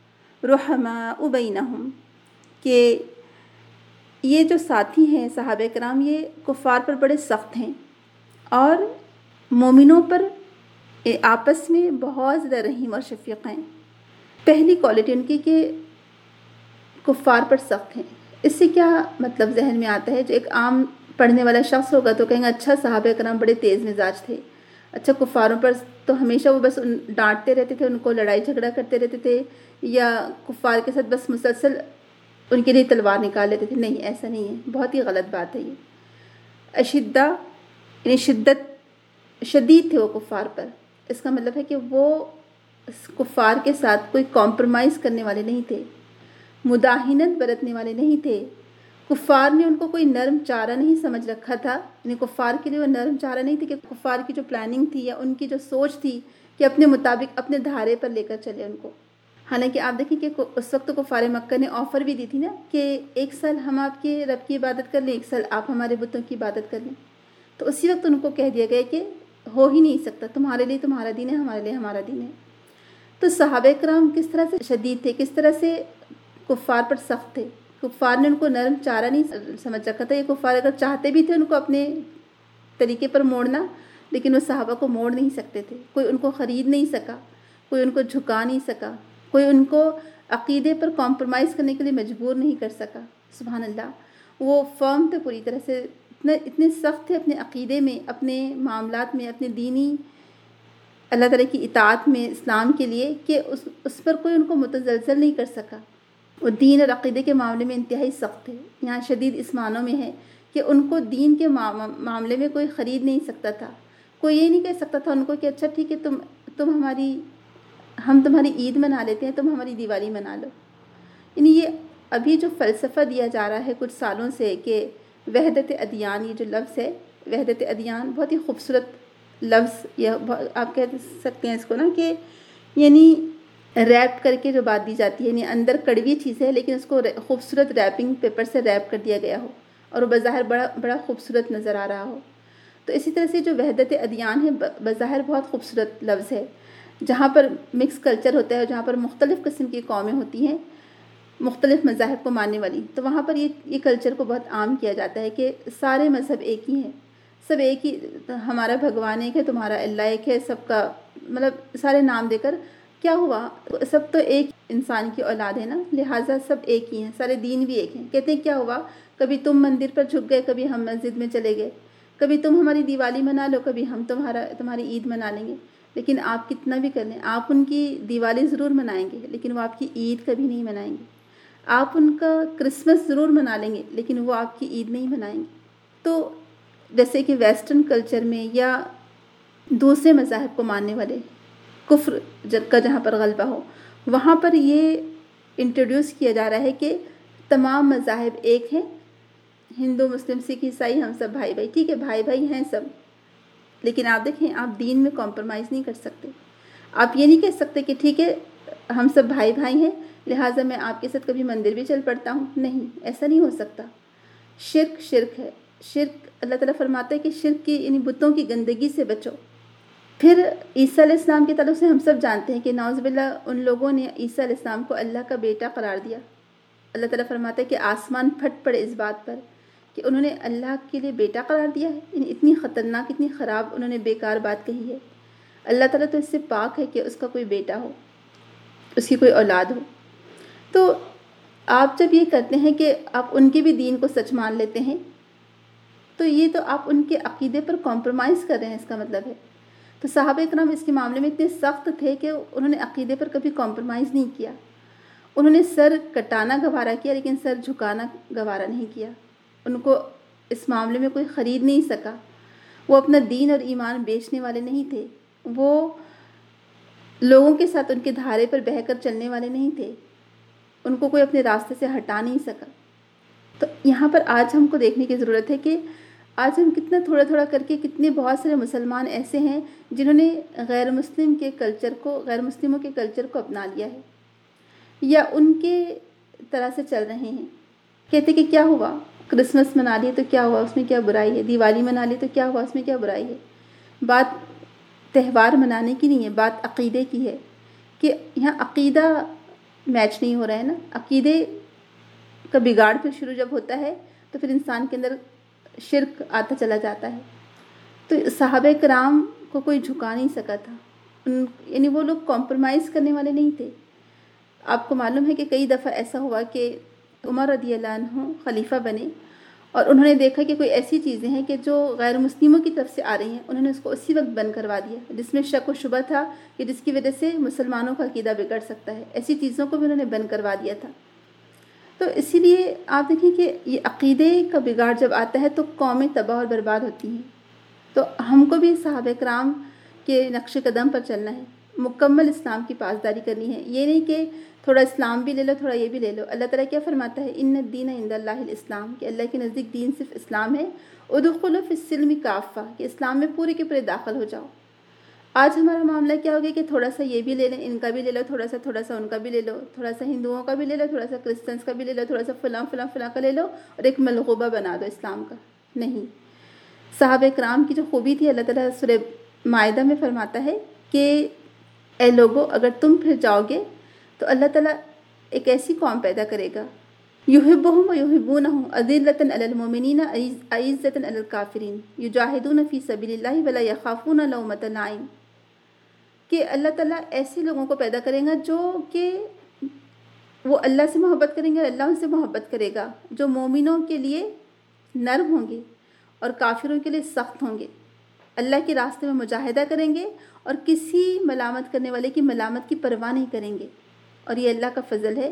رحماء بینہم، کہ یہ جو ساتھی ہیں صحابہ کرام یہ کفار پر بڑے سخت ہیں اور مومنوں پر آپس میں بہت زیادہ رحیم اور شفیق ہیں۔ پہلی کوالٹی ان کی کہ کفار پر سخت ہیں۔ اس سے کیا مطلب ذہن میں آتا ہے؟ جو ایک عام پڑھنے والا شخص ہوگا تو کہیں گے اچھا صحابہ کرام بڑے تیز مزاج تھے، اچھا کفاروں پر تو ہمیشہ وہ بس ڈانٹتے رہتے تھے، ان کو لڑائی جھگڑا کرتے رہتے تھے، یا کفار کے ساتھ بس مسلسل ان کے لیے تلوار نکال لیتے تھے۔ نہیں، ایسا نہیں ہے، بہت ہی غلط بات ہے یہ۔ اشدہ یعنی شدت شدید تھے وہ کفار پر، اس کا مطلب ہے کہ وہ کفار کے ساتھ کوئی کمپرومائز کرنے والے نہیں تھے، مداہنت برتنے والے نہیں تھے۔ کفار نے ان کو کوئی نرم چارہ نہیں سمجھ رکھا تھا، یعنی کفار کے لیے وہ نرم چارہ نہیں تھے کہ کفار کی جو پلاننگ تھی یا ان کی جو سوچ تھی کہ اپنے مطابق اپنے دھارے پر لے کر چلے ان کو۔ حالانکہ آپ دیکھیں کہ اس وقت کفار مکہ نے آفر بھی دی تھی نا کہ ایک سال ہم آپ کے رب کی عبادت کر لیں، ایک سال آپ ہمارے بتوں کی عبادت کر لیں۔ تو اسی وقت ان کو کہہ دیا گیا کہ ہو ہی نہیں سکتا، تمہارے لیے تمہارا دین ہے، ہمارے لیے ہمارا دین ہے۔ تو صحابہ کرام کس طرح سے شدید تھے، کس طرح سے کفار پر سخت تھے۔ کفار نے ان کو نرم چارہ نہیں سمجھ رکھا تھا۔ یہ کفار اگر چاہتے بھی تھے ان کو اپنے طریقے پر موڑنا، لیکن وہ صحابہ کو موڑ نہیں سکتے تھے، کوئی ان کو خرید نہیں سکا، کوئی ان کو جھکا نہیں سکا، کوئی ان کو عقیدے پر کمپرومائز کرنے کے لیے مجبور نہیں کر سکا۔ سبحان اللہ، وہ فرم تھے پوری طرح سے، اتنے اتنے سخت تھے اپنے عقیدے میں، اپنے معاملات میں، اپنے دینی اللہ تعالیٰ کی اطاعت میں، اسلام کے لیے، کہ اس اس پر کوئی ان کو متزلزل نہیں کر سکا۔ وہ دین اور عقیدے کے معاملے میں انتہائی سخت تھے۔ یہاں شدید اس معنوں میں ہے کہ ان کو دین کے معاملے میں کوئی خرید نہیں سکتا تھا، کوئی یہ نہیں کہہ سکتا تھا ان کو کہ اچھا ٹھیک ہے، تم تم ہماری ہم تمہاری عید منا لیتے ہیں، تم ہماری دیوالی منا لو۔ یعنی یہ ابھی جو فلسفہ دیا جا رہا ہے کچھ سالوں سے کہ وحدت ادیان، یہ جو لفظ ہے وحدت ادیان، بہت ہی خوبصورت لفظ، یا آپ کہہ سکتے ہیں اس کو نا کہ یعنی ریپ کر کے جو بات دی جاتی ہے، یعنی اندر کڑوی چیز ہے لیکن اس کو خوبصورت ریپنگ پیپر سے ریپ کر دیا گیا ہو اور وہ بظاہر بڑا بڑا خوبصورت نظر آ رہا ہو۔ تو اسی طرح سے جو وحدت ادیان ہے بظاہر بہت خوبصورت لفظ ہے، جہاں پر مکس کلچر ہوتا ہے، جہاں پر مختلف قسم کی قومیں ہوتی ہیں مختلف مذاہب کو ماننے والی، تو وہاں پر یہ یہ کلچر کو بہت عام کیا جاتا ہے کہ سارے مذہب ایک ہی ہیں، سب ایک ہی، ہمارا بھگوان ایک ہے، تمہارا اللہ ایک ہے، سب کا مطلب سارے نام دے کر کیا ہوا، سب تو ایک انسان کی اولاد ہے نا، لہٰذا سب ایک ہی ہیں، سارے دین بھی ایک ہیں۔ کہتے ہیں کیا ہوا، کبھی تم مندر پر جھک گئے، کبھی ہم مسجد میں چلے گئے، کبھی تم ہماری دیوالی منا لو، کبھی ہم تمہارا تمہاری عید منا لیں گے، لیکن آپ کتنا بھی کر لیں، آپ ان کی دیوالی ضرور منائیں گے لیکن وہ آپ کی عید کبھی نہیں منائیں گے۔ آپ ان کا کرسمس ضرور منا لیں گے لیکن وہ آپ کی عید نہیں منائیں گے۔ تو جیسے کہ ویسٹرن کلچر میں یا دوسرے مذاہب کو ماننے والے، کفر کا جہاں پر غلبہ ہو، وہاں پر یہ انٹروڈیوس کیا جا رہا ہے کہ تمام مذاہب ایک ہیں، ہندو مسلم سکھ عیسائی ہم سب بھائی بھائی، ٹھیک ہے بھائی بھائی ہیں سب، لیکن آپ دیکھیں آپ دین میں کمپرومائز نہیں کر سکتے۔ آپ یہ نہیں کہہ سکتے کہ ٹھیک ہے ہم سب بھائی بھائی ہیں لہٰذا میں آپ کے ساتھ کبھی مندر بھی چل پڑتا ہوں، نہیں، ایسا نہیں ہو سکتا۔ شرک شرک ہے، شرک اللہ تعالیٰ فرماتا ہے کہ شرک کی یعنی بتوں کی گندگی سے بچو۔ پھر عیسیٰ علیہ السلام کے تعلق سے ہم سب جانتے ہیں کہ نعوذ باللہ ان لوگوں نے عیسیٰ علیہ السلام کو اللہ کا بیٹا قرار دیا۔ اللہ تعالیٰ فرماتا ہے کہ آسمان پھٹ پڑے اس بات پر کہ انہوں نے اللہ کے لیے بیٹا قرار دیا ہے، یعنی اتنی خطرناک، اتنی خراب انہوں نے بیکار بات کہی ہے۔ اللہ تعالیٰ تو اس سے پاک ہے کہ اس کا کوئی بیٹا ہو، اس کی کوئی اولاد ہو۔ تو آپ جب یہ کرتے ہیں کہ آپ ان کے بھی دین کو سچ مان لیتے ہیں تو یہ تو آپ ان کے عقیدے پر کمپرومائز کر رہے ہیں، اس کا مطلب ہے۔ تو صحابہ اکرام اس کے معاملے میں اتنے سخت تھے کہ انہوں نے عقیدے پر کبھی کمپرومائز نہیں کیا۔ انہوں نے سر کٹانا گوارا کیا لیکن سر جھکانا گوارا نہیں کیا۔ ان کو اس معاملے میں کوئی خرید نہیں سکا۔ وہ اپنا دین اور ایمان بیچنے والے نہیں تھے، وہ لوگوں کے ساتھ ان کے دھارے پر بہہ کر چلنے والے نہیں تھے، ان کو کوئی اپنے راستے سے ہٹا نہیں سکا۔ تو یہاں پر آج ہم کو دیکھنے کی ضرورت ہے کہ آج ہم کتنا تھوڑا تھوڑا کر کے کتنے بہت سارے مسلمان ایسے ہیں جنہوں نے غیر مسلم کے کلچر کو غیر مسلموں کے کلچر کو اپنا لیا ہے یا ان کے طرح سے چل رہے ہیں. کہتے کہ کیا ہوا، کرسمس منا لیے تو کیا ہوا، اس میں کیا برائی ہے، دیوالی منا لی تو کیا ہوا، اس میں کیا برائی ہے. بات تہوار منانے کی نہیں ہے، بات عقیدے کی ہے کہ یہاں عقیدہ میچ نہیں ہو رہا ہے نا. عقیدے کا بگاڑ پھر شروع جب ہوتا ہے تو پھر انسان کے اندر شرک آتا چلا جاتا ہے. تو صحابہ کرام کو کوئی جھکا نہیں سکا تھا، ان یعنی وہ لوگ کمپرومائز کرنے والے نہیں تھے. آپ کو معلوم ہے کہ کئی دفعہ ایسا ہوا کہ عمر رضی اللہ عنہ خلیفہ بنے اور انہوں نے دیکھا کہ کوئی ایسی چیزیں ہیں کہ جو غیر مسلموں کی طرف سے آ رہی ہیں، انہوں نے اس کو اسی وقت بند کروا دیا جس میں شک و شبہ تھا کہ جس کی وجہ سے مسلمانوں کا عقیدہ بگڑ سکتا ہے. ایسی چیزوں کو بھی انہوں نے بند کروا دیا تھا. تو اسی لیے آپ دیکھیں کہ یہ عقیدے کا بگاڑ جب آتا ہے تو قومیں تباہ اور برباد ہوتی ہیں. تو ہم کو بھی صحابہ کرام کے نقش قدم پر چلنا ہے، مکمل اسلام کی پاسداری کرنی ہے. یہ نہیں کہ تھوڑا اسلام بھی لے لو تھوڑا یہ بھی لے لو. اللہ تعالیٰ کیا فرماتا ہے، ان الدین عند اللہ الاسلام، کہ اللہ کے نزدیک دین صرف اسلام ہے. ادخلوا فی السلم کافہ، کہ اسلام میں پورے کے پورے داخل ہو جاؤ. آج ہمارا معاملہ کیا ہو گیا کہ تھوڑا سا یہ بھی لے لیں، ان کا بھی لے لو، تھوڑا سا تھوڑا سا ان کا بھی لے لو، تھوڑا سا ہندوؤں کا بھی لے لو، تھوڑا سا کرسچنس کا بھی لے لو، تھوڑا سا فلاں فلاں فلاں کا لے لو اور ایک ملغوبہ بنا دو اسلام کا. نہیں، صحابہ کرام کی جو خوبی تھی اللہ تعالیٰ سورہ مائدہ میں فرماتا ہے کہ اے لوگو اگر تم پھر جاؤ گے تو اللہ تعالیٰ ایک ایسی قوم پیدا کرے گا، یحبہم و یحبونہم اذلۃ علی المؤمنین اعزۃ علی الکافرین یجاہدون فی سبیل اللہ ولا یخافون لومۃ لائم، کہ اللہ تعالیٰ ایسے لوگوں کو پیدا کرے گا جو کہ وہ اللہ سے محبت کریں گے اور اللہ ان سے محبت کرے گا، جو مومنوں کے لیے نرم ہوں گے اور کافروں کے لیے سخت ہوں گے، اللہ کے راستے میں مجاہدہ کریں گے اور کسی ملامت کرنے والے کی ملامت کی پرواہ نہیں کریں گے. اور یہ اللہ کا فضل ہے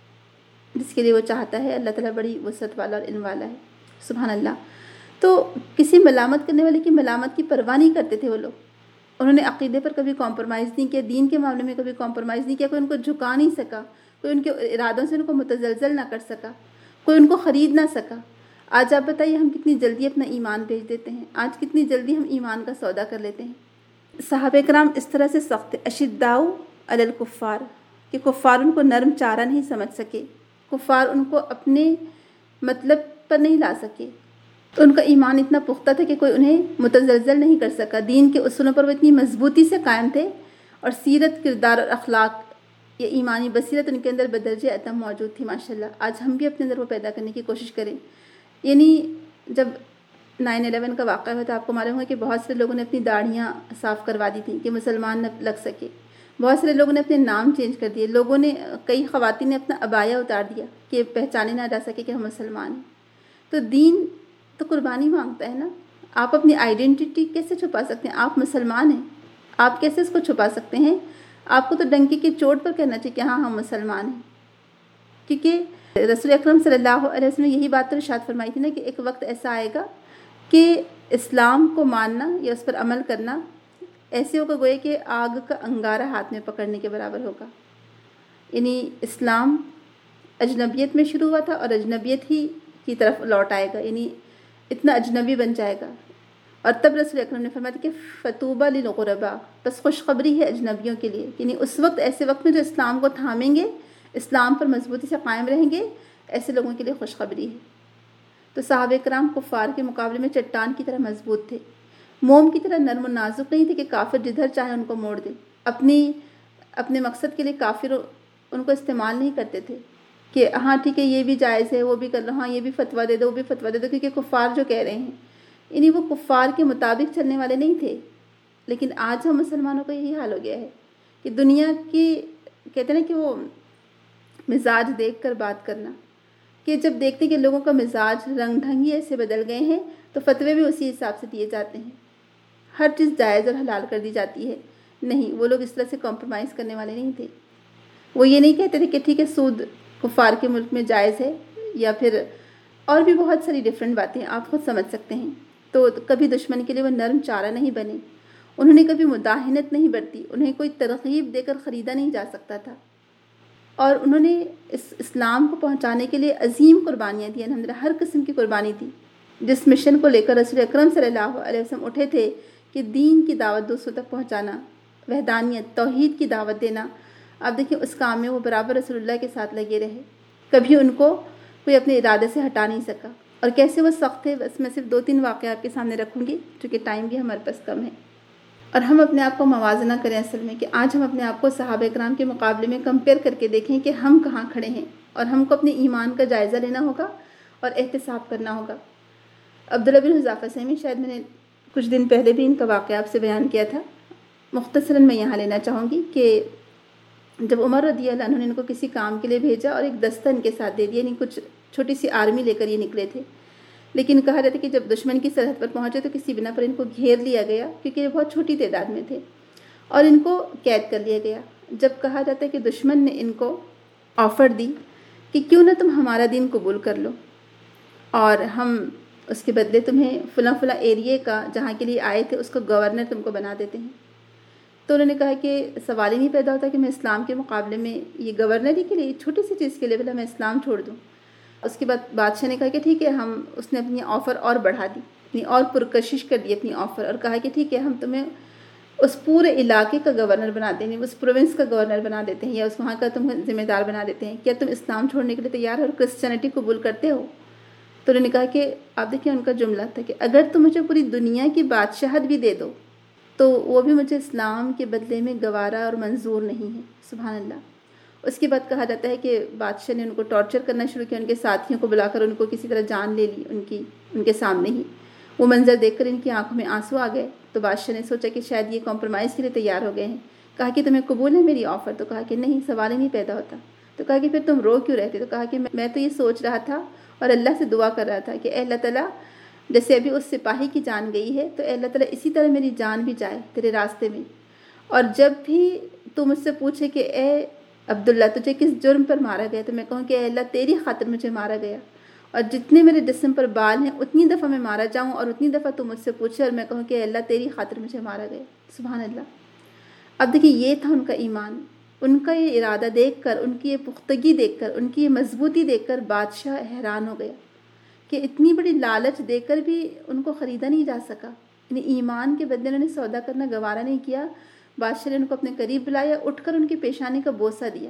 جس کے لیے وہ چاہتا ہے. اللہ تعالیٰ بڑی وسعت والا اور علم والا ہے، سبحان اللہ. تو کسی ملامت کرنے والے کی ملامت کی پرواہ نہیں کرتے تھے وہ لوگ. انہوں نے عقیدے پر کبھی کمپرومائز نہیں کیا، دین کے معاملے میں کبھی کمپرومائز نہیں کیا. کوئی ان کو جھکا نہیں سکا، کوئی ان کے ارادوں سے ان کو متزلزل نہ کر سکا، کوئی ان کو خرید نہ سکا. آج آپ بتائیے ہم کتنی جلدی اپنا ایمان بیچ دیتے ہیں، آج کتنی جلدی ہم ایمان کا سودا کر لیتے ہیں. صحابہ کرام اس طرح سے سخت تھے، اشداء علی الکفار، کہ کفار ان کو نرم چارہ نہیں سمجھ سکے، کفار ان کو اپنے مطلب پر نہیں لا سکے. تو ان کا ایمان اتنا پختہ تھا کہ کوئی انہیں متزلزل نہیں کر سکا. دین کے اصولوں پر وہ اتنی مضبوطی سے قائم تھے اور سیرت، کردار اور اخلاق، یہ ایمانی بصیرت ان کے اندر بدرجہ اتم موجود تھی ماشاءاللہ. آج ہم بھی اپنے اندر وہ پیدا کرنے کی کوشش کریں. یعنی جب نائن الیون کا واقعہ ہوا تو آپ کو معلوم ہے کہ بہت سارے لوگوں نے اپنی داڑھیاں صاف کروا دی تھیں کہ مسلمان نہ لگ سکے. بہت سارے لوگوں نے اپنے نام چینج کر دیے. لوگوں نے، کئی خواتین نے اپنا عبایا اتار دیا کہ پہچانے نہ جا سکے کہ ہم مسلمان ہیں. تو دین تو قربانی مانگتا ہے نا. آپ اپنی آئیڈینٹی کیسے چھپا سکتے ہیں؟ آپ مسلمان ہیں، آپ کیسے اس کو چھپا سکتے ہیں؟ آپ کو تو ڈنکی کی چوٹ پر کہنا چاہیے کہ ہاں ہم مسلمان ہیں. کیونکہ رسول اکرم صلی اللہ علیہ وسلم نے یہی بات تو ارشاد فرمائی تھی نا کہ ایک وقت ایسا آئے گا کہ اسلام کو ماننا یا اس پر عمل کرنا ایسے ہوگا گویا کہ آگ کا انگارہ ہاتھ میں پکڑنے کے برابر ہوگا. یعنی اسلام اجنبیت میں شروع ہوا تھا اور اجنبیت ہی کی طرف لوٹ آئے گا، یعنی اتنا اجنبی بن جائے گا. اور تب رسول اکرم نے فرمایا کہ فتوبہ للغرباء، بس خوشخبری ہے اجنبیوں کے لیے. یعنی اس وقت، ایسے وقت میں جو اسلام کو تھامیں گے، اسلام پر مضبوطی سے قائم رہیں گے، ایسے لوگوں کے لیے خوشخبری ہے. تو صحابہ کرام کفار کے مقابلے میں چٹان کی طرح مضبوط تھے، موم کی طرح نرم و نازک نہیں تھے کہ کافر جدھر چاہے ان کو موڑ دے. اپنی اپنے مقصد کے لیے کافر ان کو استعمال نہیں کرتے تھے کہ ہاں ٹھیک ہے یہ بھی جائز ہے وہ بھی کر لو، ہاں یہ بھی فتویٰ دے دو وہ بھی فتویٰ دے دو، کیونکہ کفار جو کہہ رہے ہیں، یعنی وہ کفار کے مطابق چلنے والے نہیں تھے. لیکن آج ہم مسلمانوں کا یہی حال ہو گیا ہے کہ دنیا کی، کہتے ہیں نا کہ وہ مزاج دیکھ کر بات کرنا، کہ جب دیکھتے ہیں کہ لوگوں کا مزاج، رنگ ڈھنگ ہی ایسے بدل گئے ہیں تو فتوے بھی اسی حساب سے دیے جاتے ہیں، ہر چیز جائز اور حلال کر دی جاتی ہے. نہیں، وہ لوگ اس طرح سے کمپرومائز کرنے والے نہیں تھے. وہ یہ نہیں کہتے تھے کہ ٹھیک ہے سود کفار کے ملک میں جائز ہے، یا پھر اور بھی بہت ساری ڈیفرنٹ باتیں آپ خود سمجھ سکتے ہیں. تو کبھی دشمن کے لیے وہ نرم چارہ نہیں بنے، انہوں نے کبھی مداہنت نہیں برتی، انہیں کوئی ترغیب دے کر خریدا نہیں جا سکتا تھا. اور انہوں نے اس اسلام کو پہنچانے کے لیے عظیم قربانیاں دی، الحمدللہ ہر قسم کی قربانی دی. جس مشن کو لے کر رسول اکرم صلی اللہ علیہ وسلم اٹھے تھے کہ دین کی دعوت دوسروں تک پہنچانا، وحدانیت توحید کی دعوت دینا، آپ دیکھیں اس کام میں وہ برابر رسول اللہ کے ساتھ لگے رہے، کبھی ان کو کوئی اپنے ارادے سے ہٹا نہیں سکا، اور کیسے وہ سخت تھے بس میں صرف دو تین واقعہ آپ کے سامنے رکھوں گی چونکہ ٹائم بھی ہمارے پاس کم ہے۔ اور ہم اپنے آپ کو موازنہ کریں اصل میں کہ آج ہم اپنے آپ کو صحابہ کرام کے مقابلے میں کمپیئر کر کے دیکھیں کہ ہم کہاں کھڑے ہیں، اور ہم کو اپنے ایمان کا جائزہ لینا ہوگا اور احتساب کرنا ہوگا۔ عبداللہ بن حذافہ سے میں شاید میں نے کچھ دن پہلے بھی ان کا واقعہ آپ سے بیان کیا تھا، مختصراً میں یہاں لینا چاہوں گی کہ جب عمر رضی اللہ عنہ نے ان کو کسی کام کے لیے بھیجا اور ایک دستہ ان کے ساتھ دے دیا، یعنی کچھ چھوٹی سی آرمی لے کر یہ نکلے تھے، لیکن کہا جاتا ہے کہ جب دشمن کی سرحد پر پہنچے تو کسی بنا پر ان کو گھیر لیا گیا کیونکہ یہ بہت چھوٹی تعداد میں تھے اور ان کو قید کر لیا گیا۔ جب کہا جاتا ہے کہ دشمن نے ان کو آفر دی کہ کیوں نہ تم ہمارا دین قبول کر لو اور ہم اس کے بدلے تمہیں فلاں فلاں ایریے کا جہاں کے لیے آئے تھے اس کو گورنر تم کو بنا دیتے ہیں، تو انہوں نے کہا کہ سوال ہی نہیں پیدا ہوتا کہ میں اسلام کے مقابلے میں یہ گورنری کے لیے چھوٹی سی چیز کے لیے بلا میں اسلام چھوڑ دوں۔ اس کے بعد بادشاہ نے کہا کہ ٹھیک ہے، ہم اس نے اپنی آفر اور بڑھا دی، اپنی اور پرکشش کر دی اپنی آفر، اور کہا کہ ٹھیک ہے ہم تمہیں اس پورے علاقے کا گورنر بنا دیں گے، اس پروونس کا گورنر بنا دیتے ہیں یا اس وہاں کا تمہیں ذمہ دار بنا دیتے ہیں، کیا تم اسلام چھوڑنے کے لیے تیار ہو اور کرسچینٹی قبول کرتے ہو؟ تو انہوں نے کہا کہ آپ دیکھیں ان کا جملہ تھا کہ اگر تم مجھے پوری دنیا کی بادشاہت بھی دے دو تو وہ بھی مجھے اسلام کے بدلے میں گوارا اور منظور نہیں ہے۔ سبحان اللہ۔ اس کے بعد کہا جاتا ہے کہ بادشاہ نے ان کو ٹارچر کرنا شروع کیا، ان کے ساتھیوں کو بلا کر ان کو کسی طرح جان لے لی ان کی ان کے سامنے ہی۔ وہ منظر دیکھ کر ان کی آنکھوں میں آنسو آ گئے تو بادشاہ نے سوچا کہ شاید یہ کمپرومائز کے لیے تیار ہو گئے ہیں۔ کہا کہ تمہیں قبول ہے میری آفر؟ تو کہا کہ نہیں، سوال ہی نہیں پیدا ہوتا۔ تو کہا کہ پھر تم رو کیوں رہتے؟ تو کہا کہ میں تو یہ سوچ رہا تھا اور اللہ سے دعا کر رہا تھا کہ اے اللہ تعالیٰ، جیسے ابھی اس سپاہی کی جان گئی ہے تو اے اللہ تعالیٰ اسی طرح میری جان بھی جائے تیرے راستے میں، اور جب بھی تو مجھ سے پوچھے کہ اے عبداللہ تجھے کس جرم پر مارا گیا تو میں کہوں کہ اے اللہ تیری خاطر مجھے مارا گیا، اور جتنے میرے جسم پر بال ہیں اتنی دفعہ میں مارا جاؤں اور اتنی دفعہ تو مجھ سے پوچھے اور میں کہوں کہ اے اللہ تیری خاطر مجھے مارا گیا۔ سبحان اللہ۔ اب دیکھیے یہ تھا ان کا ایمان، ان کا یہ ارادہ دیکھ کر، ان کی یہ پختگی دیکھ کر، ان کی یہ مضبوطی دیکھ کر بادشاہ حیران ہو گیا کہ اتنی بڑی لالچ دے کر بھی ان کو خریدا نہیں جا سکا، یعنی ایمان کے بدلے انہوں نے سودا کرنا گوارا نہیں کیا۔ بادشاہ نے ان کو اپنے قریب بلایا، اٹھ کر ان کی پیشانی کا بوسہ دیا۔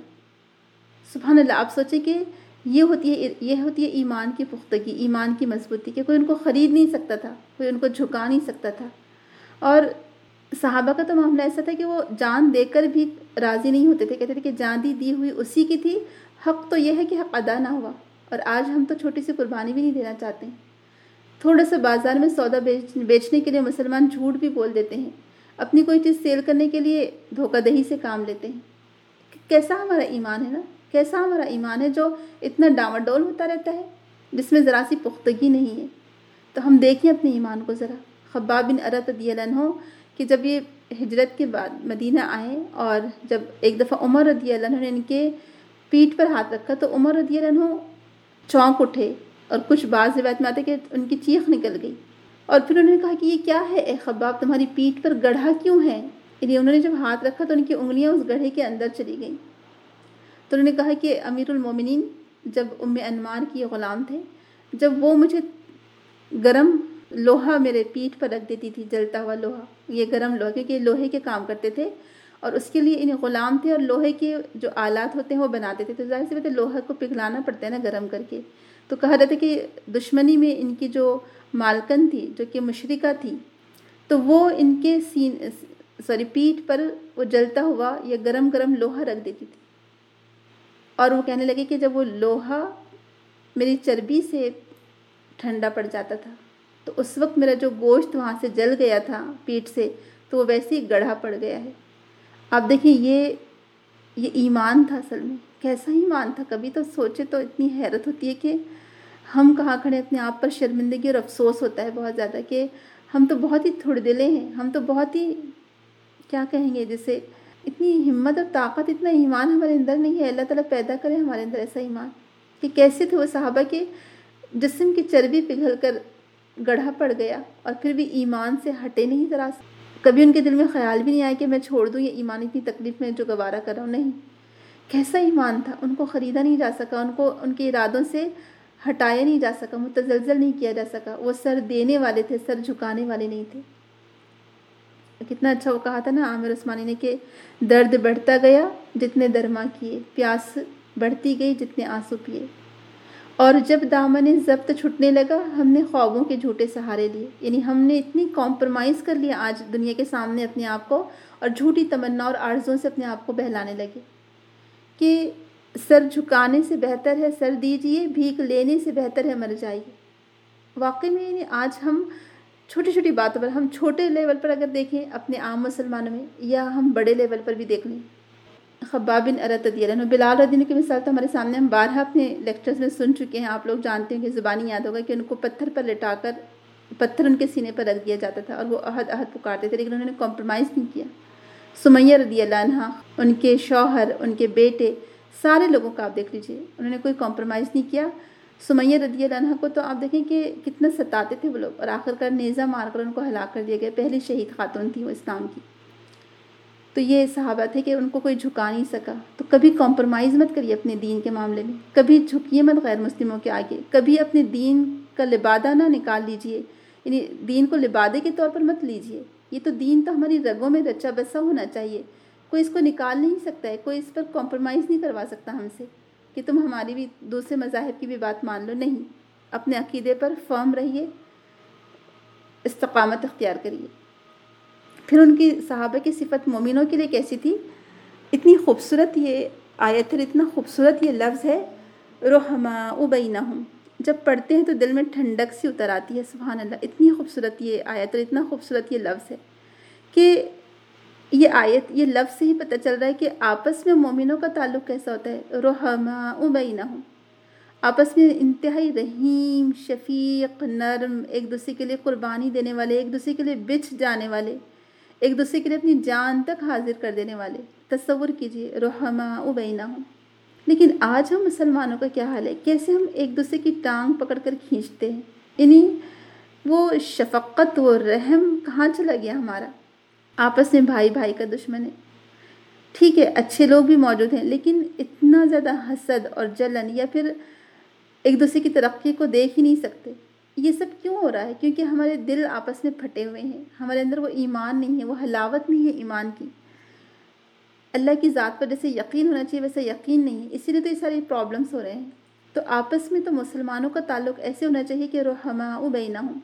سبحان اللہ۔ آپ سوچیں کہ یہ ہوتی ہے یہ ہوتی ہے ایمان کی پختگی، ایمان کی مضبوطی، کہ کوئی ان کو خرید نہیں سکتا تھا، کوئی ان کو جھکا نہیں سکتا تھا۔ اور صحابہ کا تو معاملہ ایسا تھا کہ وہ جان دے کر بھی راضی نہیں ہوتے تھے، کہتے تھے کہ جان دی دی ہوئی اسی کی تھی، حق تو یہ ہے کہ حق ادا نہ ہوا، اور آج ہم تو چھوٹی سی قربانی بھی نہیں دینا چاہتے ہیں۔ تھوڑا سا بازار میں سودا بیچ بیچنے کے لیے مسلمان جھوٹ بھی بول دیتے ہیں، اپنی کوئی چیز سیل کرنے کے لیے دھوکہ دہی سے کام لیتے ہیں۔ کیسا ہمارا ایمان ہے نا، کیسا ہمارا ایمان ہے جو اتنا ڈاواڈول ہوتا رہتا ہے، جس میں ذرا سی پختگی نہیں ہے۔ تو ہم دیکھیں اپنے ایمان کو ذرا۔ خباب بن ارت رضی اللہ عنہ کہ جب یہ ہجرت کے بعد مدینہ آئے اور جب ایک دفعہ عمر رضی اللہ عنہ نے ان کے پیٹھ پر ہاتھ رکھا تو عمر رضی اللہ عنہ چونک اٹھے، اور کچھ بعض روایت میں آتے کہ ان کی چیخ نکل گئی، اور پھر انہوں نے کہا کہ یہ کیا ہے اے خباب، تمہاری پیٹھ پر گڑھا کیوں ہے؟ یعنی انہوں نے جب ہاتھ رکھا تو ان کی انگلیاں اس گڑھے کے اندر چلی گئیں۔ تو انہوں نے کہا کہ امیر المومنین، جب ام انمار کی یہ غلام تھے، جب وہ مجھے گرم لوہا میرے پیٹھ پر رکھ دیتی تھی، جلتا ہوا لوہا، یہ گرم لوہا، کیونکہ لوہے کے کام کرتے تھے اور اس کے لیے انہیں غلام تھے اور لوہے کے جو آلات ہوتے ہیں وہ بناتے تھے، تو ظاہر سی بات ہے لوہے کو پگھلانا پڑتا ہے نا گرم کر کے۔ تو کہا جاتا ہے کہ دشمنی میں ان کی جو مالکن تھی جو کہ مشرکہ تھی، تو وہ ان کے سین سوری پیٹھ پر وہ جلتا ہوا یا گرم گرم لوہا رکھ دیتی تھی، اور وہ کہنے لگے کہ جب وہ لوہا میری چربی سے ٹھنڈا پڑ جاتا تھا تو اس وقت میرا جو گوشت وہاں سے جل گیا تھا پیٹ سے، تو وہ ویسے ہی گڑھا پڑ گیا ہے۔ آپ دیکھیں یہ یہ ایمان تھا اصل میں، کیسا ایمان تھا، کبھی تو سوچے تو اتنی حیرت ہوتی ہے کہ ہم کہاں کھڑے، اپنے آپ پر شرمندگی اور افسوس ہوتا ہے بہت زیادہ کہ ہم تو بہت ہی تھوڑ دلے ہیں، ہم تو بہت ہی کیا کہیں گے، جسے اتنی ہمت اور طاقت، اتنا ایمان ہمارے اندر نہیں ہے۔ اللہ تعالیٰ پیدا کرے ہمارے اندر ایسا ایمان کہ کیسے تھے وہ صحابہ کے جسم کی چربی پگھل کر گڑھا پڑ گیا اور پھر بھی ایمان سے ہٹے نہیں ذرا، کبھی ان کے دل میں خیال بھی نہیں آیا کہ میں چھوڑ دوں یہ ایمان، اتنی تکلیف میں جو گوارا کر رہا ہوں، نہیں۔ کیسا ایمان تھا، ان کو خریدا نہیں جا سکا، ان کو ان کے ارادوں سے ہٹایا نہیں جا سکا، متزلزل نہیں کیا جا سکا. وہ سر دینے والے تھے، سر جھکانے والے نہیں تھے. کتنا اچھا وہ کہا تھا نا عامر عثمانی نے کہ درد بڑھتا گیا جتنے درما کیے، پیاس بڑھتی گئی جتنے آنسو پیے. اور جب دامن ضبط چھٹنے لگا ہم نے خوابوں کے جھوٹے سہارے لیے. یعنی ہم نے اتنی کمپرومائز کر لیا آج دنیا کے سامنے اپنے آپ کو، اور جھوٹی تمنا اور آرزوؤں سے اپنے آپ کو بہلانے لگے کہ سر جھکانے سے بہتر ہے سر دیجئے، بھیک لینے سے بہتر ہے مر جائیے. واقعی میں یعنی آج ہم چھوٹی چھوٹی باتوں پر، ہم چھوٹے لیول پر اگر دیکھیں اپنے عام مسلمانوں میں، یا ہم بڑے لیول پر بھی دیکھ لیں. خباب بن ارت رضی اللہ عنہ، بلال رضی اللہ عنہ کی مثال تو ہمارے سامنے ہم بارہا اپنے لیکچرز میں سن چکے ہیں. آپ لوگ جانتے ہیں کہ زبانی یاد ہوگا کہ ان کو پتھر پر لٹا کر پتھر ان کے سینے پر رکھ دیا جاتا تھا اور وہ احد احد پکارتے تھے، لیکن انہوں نے کمپرومائز نہیں کیا. سمیہ رضی اللہ عنہ، ان کے شوہر، ان کے بیٹے، سارے لوگوں کا آپ دیکھ لیجئے، انہوں نے کوئی کمپرومائز نہیں کیا. سمیہ رضی اللہ عنہ کو تو آپ دیکھیں کہ کتنا ستاتے تھے وہ لوگ، اور آخر کار نیزہ مار کر ان کو ہلاک کر دیا گیا. پہلی شہید خاتون تھی وہ اسلام کی. تو یہ صحابہ تھے کہ ان کو کوئی جھکا نہیں سکا. تو کبھی کمپرومائز مت کریے اپنے دین کے معاملے میں، کبھی جھکیے مت غیر مسلموں کے آگے، کبھی اپنے دین کا لبادہ نہ نکال لیجئے. یعنی دین کو لبادے کے طور پر مت لیجئے. یہ تو دین تو ہماری رگوں میں رچا بسا ہونا چاہیے. کوئی اس کو نکال نہیں سکتا ہے، کوئی اس پر کمپرومائز نہیں کروا سکتا ہم سے کہ تم ہماری بھی دوسرے مذاہب کی بھی بات مان لو. نہیں، اپنے عقیدے پر فرم رہیے، استقامت اختیار کریے. پھر ان کی صحابہ کی صفت مومنوں کے لیے کیسی تھی؟ اتنی خوبصورت یہ آیت ہے، اتنا خوبصورت یہ لفظ ہے، رحماء بینہم. جب پڑھتے ہیں تو دل میں ٹھنڈک سی اتر آتی ہے. سبحان اللہ، اتنی خوبصورت یہ آیت اور اتنا خوبصورت یہ لفظ ہے کہ یہ آیت، یہ لفظ سے ہی پتہ چل رہا ہے کہ آپس میں مومنوں کا تعلق کیسا ہوتا ہے. رحماء بینہم، آپس میں انتہائی رحیم، شفیق، نرم، ایک دوسرے کے لیے قربانی دینے والے، ایک دوسرے کے لیے بچھ جانے والے، ایک دوسرے کے لیے اپنی جان تک حاضر کر دینے والے. تصور کیجئے، رحماء بینہم. لیکن آج ہم مسلمانوں کا کیا حال ہے؟ کیسے ہم ایک دوسرے کی ٹانگ پکڑ کر کھینچتے ہیں. یعنی وہ شفقت، وہ رحم کہاں چلا گیا ہمارا؟ آپس میں بھائی بھائی کا دشمن ہے. ٹھیک ہے، اچھے لوگ بھی موجود ہیں، لیکن اتنا زیادہ حسد اور جلن، یا پھر ایک دوسرے کی ترقی کو دیکھ ہی نہیں سکتے. یہ سب کیوں ہو رہا ہے؟ کیونکہ ہمارے دل آپس میں پھٹے ہوئے ہیں، ہمارے اندر وہ ایمان نہیں ہے، وہ حلاوت نہیں ہے ایمان کی. اللہ کی ذات پر جیسے یقین ہونا چاہیے ویسا یقین نہیں ہے، اسی لیے تو یہ ساری پرابلمس ہو رہے ہیں. تو آپس میں تو مسلمانوں کا تعلق ایسے ہونا چاہیے کہ رحماء بینہم،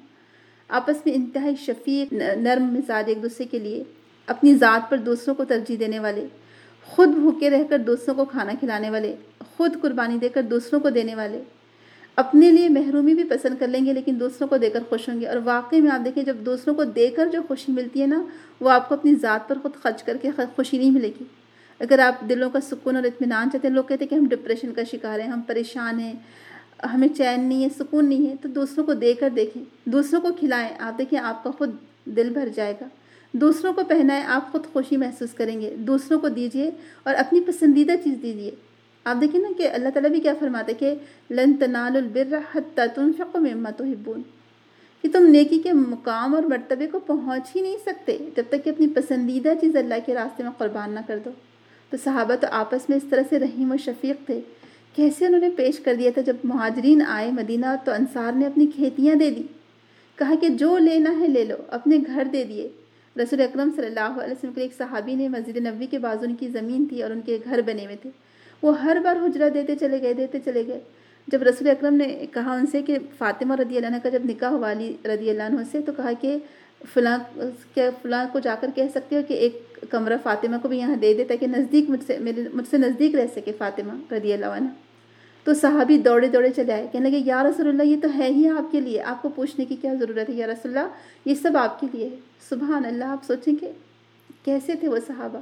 آپس میں انتہائی شفیق، نرم مزاج، ایک دوسرے کے لیے اپنی ذات پر دوسروں کو ترجیح دینے والے، خود بھوکے رہ کر دوسروں کو کھانا کھلانے والے، خود قربانی دے کر دوسروں کو دینے والے. اپنے لیے محرومی بھی پسند کر لیں گے لیکن دوسروں کو دے کر خوش ہوں گے. اور واقعی میں آپ دیکھیں جب دوسروں کو دے کر جو خوشی ملتی ہے نا، وہ آپ کو اپنی ذات پر خود خرچ کر کے خوشی نہیں ملے گی. اگر آپ دلوں کا سکون اور اطمینان چاہتے ہیں، لوگ کہتے ہیں کہ ہم ڈپریشن کا شکار ہیں، ہم پریشان ہیں، ہمیں چین نہیں ہے، سکون نہیں ہے، تو دوسروں کو دے کر دیکھیں، دوسروں کو کھلائیں. آپ دیکھیں آپ کا خود دل بھر جائے گا. دوسروں کو پہنائیں، آپ خود خوشی محسوس کریں گے. دوسروں کو دیجئے اور اپنی پسندیدہ چیز دیجئے. آپ دیکھیں نا کہ اللہ تعالیٰ بھی کیا فرماتے کہ لن تنالوا البر حتی تنفقوا مما تحبون، کہ تم نیکی کے مقام اور مرتبے کو پہنچ ہی نہیں سکتے جب تک کہ اپنی پسندیدہ چیز اللہ کے راستے میں قربان نہ کر دو. تو صحابہ تو آپس میں اس طرح سے رحیم و شفیق تھے. کیسے انہوں نے پیش کر دیا تھا، جب مہاجرین آئے مدینہ تو انصار نے اپنی کھیتیاں دے دی، کہا کہ جو لینا ہے لے لو، اپنے گھر دے دیے. رسول اکرم صلی اللہ علیہ وسلم کے ایک صحابی نے مسجد نبوی کے بازو ان کی زمین تھی اور ان کے گھر بنے ہوئے تھے، وہ ہر بار حجرہ دیتے چلے گئے دیتے چلے گئے. جب رسول اکرم نے کہا ان سے کہ فاطمہ رضی اللہ عنہ کا جب نکاح ہوا علی رضی اللہ عنہ سے، تو کہا کہ فلاں کہ فلاں کو جا کر کہہ سکتے ہو کہ ایک کمرہ فاطمہ کو بھی یہاں دے دے تاکہ نزدیک مجھ سے میرے مجھ سے نزدیک رہ سکے فاطمہ رضی اللہ عنہ. تو صحابی دوڑے دوڑے چلے آئے، کہنے لگے یا رسول اللہ یہ تو ہے ہی آپ کے لیے، آپ کو پوچھنے کی کیا ضرورت ہے یا رسول اللہ، یہ سب آپ کے لیے ہے. سبحان اللہ. آپ سوچیں کہ کیسے تھے وہ صحابہ،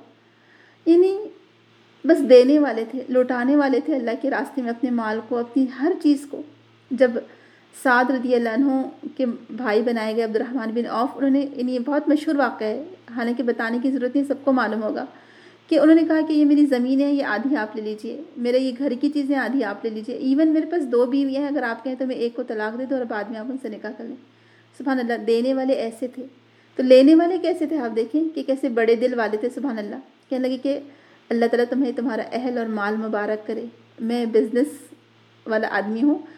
یعنی بس دینے والے تھے، لوٹانے والے تھے اللہ کے راستے میں اپنے مال کو، اپنی ہر چیز کو. جب سعد رضی اللہ عنہ کے بھائی بنائے گئے عبد الرحمن بن عوف، انہوں نے، یعنی یہ بہت مشہور واقعہ ہے، حالانکہ بتانے کی ضرورت نہیں، سب کو معلوم ہوگا، کہ انہوں نے کہا کہ یہ میری زمین ہے، یہ آدھی آپ لے لیجئے، میرے یہ گھر کی چیزیں آدھی آپ لے لیجئے، ایون میرے پاس دو بیویاں ہیں، اگر آپ کہیں تو میں ایک کو طلاق دے دوں اور بعد میں آپ ان سے نکاح کر لیں. سبحان اللہ. دینے والے ایسے تھے. تو لینے والے کیسے تھے؟ آپ دیکھیں کہ کیسے بڑے دل والے تھے. سبحان اللہ. کہنے لگے کہ اللہ تعالیٰ تمہیں تمہارا اہل اور مال مبارک کرے، میں بزنس والا آدمی ہوں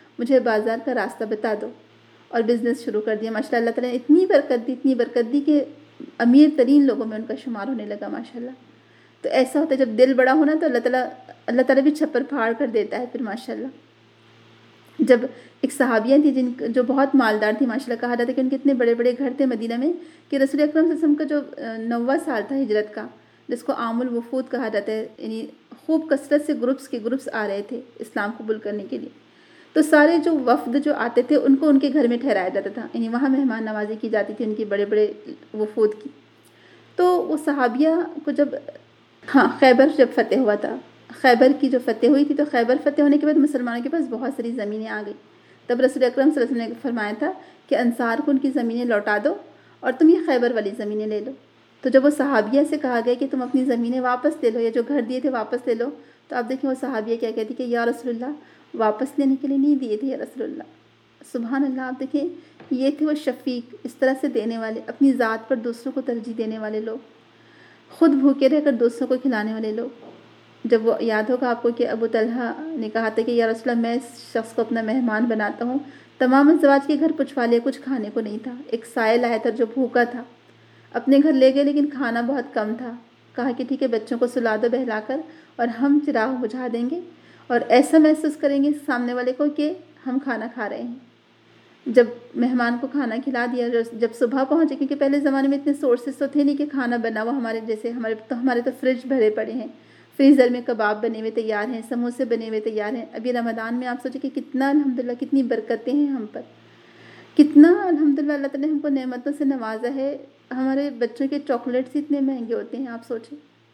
مجھے بازار کا راستہ بتا دو، اور بزنس شروع کر دیا۔ ماشاء اللہ تعالیٰ نے اتنی برکت دی اتنی برکت دی کہ امیر ترین لوگوں میں ان کا شمار ہونے لگا ماشاء اللہ۔ تو ایسا ہوتا ہے جب دل بڑا ہونا تو اللہ تعالیٰ اللہ تعالیٰ بھی چھپر پھاڑ کر دیتا ہے پھر ماشاء اللہ۔ جب ایک صحابیہ تھی جن جو بہت مالدار تھی ماشاء اللہ، کہا جاتا ہے کہ ان کے اتنے بڑے بڑے گھر تھے مدینہ میں کہ رسول اکرم صلی اللہ علیہ وسلم کا جو نواں سال تھا ہجرت کا، جس کو عام الوفود کہا جاتا ہے، یعنی خوب کثرت سے گروپس کے گروپس آ رہے تھے اسلام قبول کرنے کے لیے، تو سارے جو وفد جو آتے تھے ان کو ان کے گھر میں ٹھہرایا جاتا تھا، یعنی وہاں مہمان نوازی کی جاتی تھی ان کی بڑے بڑے وفود کی۔ تو وہ صحابیہ کو جب ہاں خیبر جب فتح ہوا تھا، خیبر کی جو فتح ہوئی تھی، تو خیبر فتح ہونے کے بعد مسلمانوں کے پاس بہت ساری زمینیں آ گئی۔ تب رسول اکرم صلی اللہ علیہ وسلم نے فرمایا تھا کہ انصار کو ان کی زمینیں لوٹا دو اور تم یہ خیبر والی زمینیں لے لو۔ تو جب وہ صحابیہ سے کہا گیا کہ تم اپنی زمینیں واپس لے لو یا جو گھر دیے تھے واپس لے لو، تو آپ دیکھیں وہ صحابیہ کیا کہتی کہ یا رسول اللہ واپس لینے کے لیے نہیں دیے تھے یا رسول اللہ۔ سبحان اللہ، آپ دیکھیں یہ تھے وہ شفیق، اس طرح سے دینے والے، اپنی ذات پر دوسروں کو ترجیح دینے والے لوگ، خود بھوکے رہ کر دوسروں کو کھلانے والے لوگ۔ جب وہ یاد ہوگا آپ کو کہ ابو طلحہ نے کہا تھا کہ یا رسول اللہ میں اس شخص کو اپنا مہمان بناتا ہوں، تمام ازواج کے گھر پچھوا لیا، کچھ کھانے کو نہیں تھا، ایک سائل آیا تھا جو بھوکا تھا، اپنے گھر لے گئے لیکن کھانا بہت کم تھا، کہا کہ ٹھیک ہے بچوں کو سلا دو بہلا کر اور ہم چراغ بجھا دیں گے اور ایسا محسوس کریں گے سامنے والے کو کہ ہم کھانا کھا رہے ہیں۔ جب مہمان کو کھانا کھلا دیا، جب صبح پہنچے، کیونکہ پہلے زمانے میں اتنے سورسز تو تھے نہیں کہ کھانا بنا ہوا ہمارے جیسے، ہمارے تو ہمارے تو فریج بھرے پڑے ہیں، فریزر میں کباب بنے ہوئے تیار ہیں، سموسے بنے ہوئے تیار ہیں۔ ابھی رمضان میں آپ سوچیں کہ کتنا الحمدللہ کتنی برکتیں ہیں ہم پر، کتنا الحمدللہ اللہ تعالیٰ نے ہم کو نعمتوں سے نوازا ہے۔ ہمارے بچوں کے چاکلیٹس اتنے مہنگے ہوتے ہیں آپ سوچیں،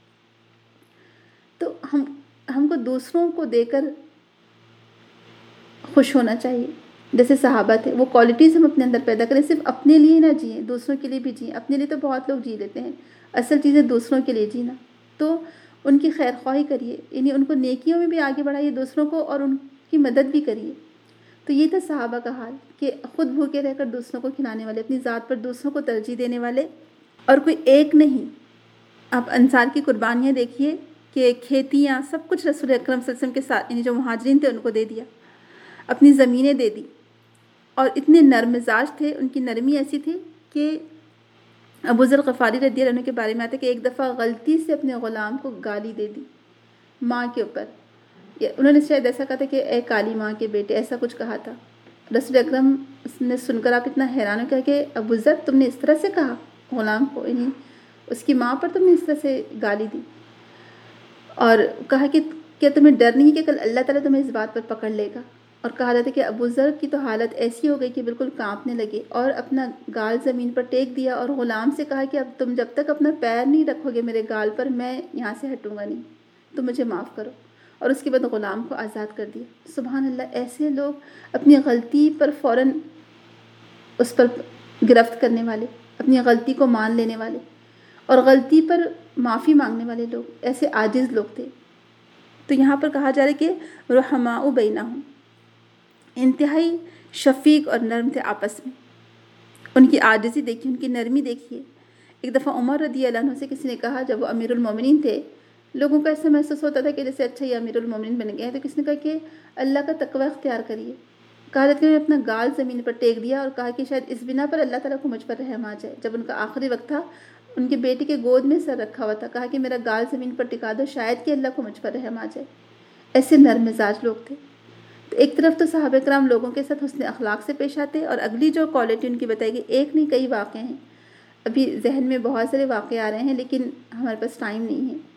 تو ہم ہم کو دوسروں کو دے کر خوش ہونا چاہیے، جیسے صحابہ تھے۔ وہ کوالٹیز ہم اپنے اندر پیدا کریں، صرف اپنے لیے نہ جئیں، دوسروں کے لیے بھی جئیں۔ اپنے لیے تو بہت لوگ جی لیتے ہیں، اصل چیز ہے دوسروں کے لیے جینا۔ تو ان کی خیر خواہی کریے، یعنی ان کو نیکیوں میں بھی آگے بڑھائیے دوسروں کو، اور ان کی مدد بھی کریے۔ تو یہ تھا صحابہ کا حال کہ خود بھوکے رہ کر دوسروں کو کھلانے والے، اپنی ذات پر دوسروں کو ترجیح دینے والے، اور کوئی ایک نہیں۔ آپ انصار کی قربانیاں دیکھیے کہ کھیتیاں سب کچھ رسول اکرم صلی اللہ علیہ وسلم کے ساتھ، یعنی جو مہاجرین تھے ان کو دے دیا، اپنی زمینیں دے دی، اور اتنے نرم مزاج تھے، ان کی نرمی ایسی تھی کہ ابو ذر غفاری رضی اللہ عنہ کے بارے میں آتا ہے کہ ایک دفعہ غلطی سے اپنے غلام کو گالی دے دی ماں کے اوپر، انہوں نے شاید ایسا کہا تھا کہ اے کالی ماں کے بیٹے، ایسا کچھ کہا تھا۔ رسول اکرم نے سن کر آپ اتنا حیران ہو گیا کہ ابو ذر تم نے اس طرح سے کہا غلام کو، یعنی اس کی ماں پر تم نے اس طرح سے گالی دی، اور کہا کہ کیا تمہیں ڈر نہیں کہ کل اللہ تعالیٰ تمہیں اس بات پر پکڑ لے گا؟ اور کہا جاتا ہے کہ ابو ذر کی تو حالت ایسی ہو گئی کہ بالکل کانپنے لگے، اور اپنا گال زمین پر ٹیک دیا اور غلام سے کہا کہ اب تم جب تک اپنا پیر نہیں رکھو گے میرے گال پر، میں یہاں سے ہٹوں گا نہیں، تم مجھے معاف کرو۔ اور اس کے بعد غلام کو آزاد کر دیا۔ سبحان اللہ، ایسے لوگ اپنی غلطی پر فوراً اس پر گرفت کرنے والے، اپنی غلطی کو مان لینے والے اور غلطی پر معافی مانگنے والے لوگ، ایسے عاجز لوگ تھے۔ تو یہاں پر کہا جا رہا ہے کہ رحماء بینہم، انتہائی شفیق اور نرم تھے آپس میں۔ ان کی عاجزی دیکھیے، ان کی نرمی دیکھیے۔ ایک دفعہ عمر رضی اللہ عنہ سے کسی نے کہا، جب وہ امیر المومنین تھے، لوگوں کو ایسا محسوس ہوتا تھا کہ جیسے اچھا یہ امیر المومنین بن گئے ہیں، تو کسی نے کہا کہ اللہ کا تقوی اختیار کریے۔ کہا جاتا ہے کہ میں اپنا گال زمین پر ٹیک دیا اور کہا کہ شاید اس بنا پر اللہ تعالیٰ کو مجھ پر رحم آ جائے۔ جب ان کا آخری وقت تھا، ان کے بیٹے کے گود میں سر رکھا ہوا تھا، کہا کہ میرا گال زمین پر ٹکا دو، شاید کہ اللہ کو مجھ پر رحم آ جائے۔ ایسے نرم مزاج لوگ تھے۔ تو ایک طرف تو صحابہ کرام لوگوں کے ساتھ حسن اخلاق سے پیش آتے، اور اگلی جو کوالٹی ان کی بتائی گئی، ایک نہیں کئی واقعے ہیں، ابھی ذہن میں بہت سارے واقعے آ رہے ہیں لیکن ہمارے پاس ٹائم نہیں ہے۔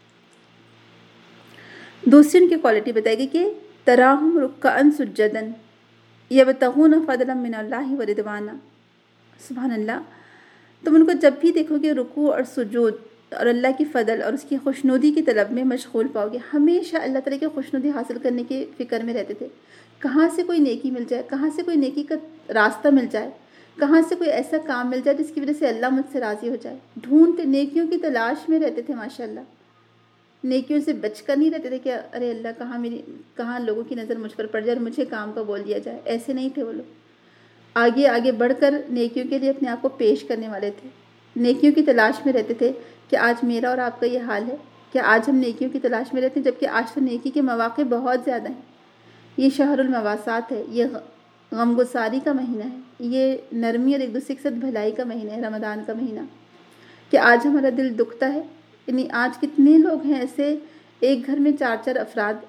دوسری ان کی کوالٹی بتائی گئی کہ تراہم رکعا سجدا یبتغون فضلا من اللہ ورضوانا۔ سبحان اللہ، تم ان کو جب بھی دیکھو گے رکوع اور سجود اور اللہ کی فضل اور اس کی خوشنودی کی طلب میں مشغول پاؤ گے، ہمیشہ اللہ تعالیٰ کی خوشنودی حاصل کرنے کی فکر میں رہتے تھے۔ کہاں سے کوئی نیکی مل جائے، کہاں سے کوئی نیکی کا راستہ مل جائے، کہاں سے کوئی ایسا کام مل جائے جس کی وجہ سے اللہ مجھ سے راضی ہو جائے، ڈھونڈتے نیکیوں کی تلاش میں رہتے تھے ماشاءاللہ۔ نیکیوں سے بچ کر نہیں رہتے تھے کہ ارے اللہ کہاں میری کہاں لوگوں کی نظر مجھ پر پڑ جائے اور مجھے کام کا بول دیا جائے، ایسے نہیں تھے وہ لوگ۔ آگے آگے بڑھ کر نیکیوں کے لیے اپنے آپ کو پیش کرنے والے تھے، نیکیوں کی تلاش میں رہتے تھے کہ آج میرا اور آپ کا یہ حال ہے کہ آج ہم نیکیوں کی تلاش میں رہتے ہیں، جبکہ آج تو نیکی کے مواقع بہت زیادہ ہیں، یہ شہر المواسات ہے، یہ غم گساری کا مہینہ ہے، یہ نرمی اور ایک دوسرے کے ساتھ بھلائی کا مہینہ ہے، رمضان کا مہینہ، کہ آج ہمارا دل دکھتا ہے۔ یعنی آج کتنے لوگ ہیں ایسے، ایک گھر میں چار چار افراد،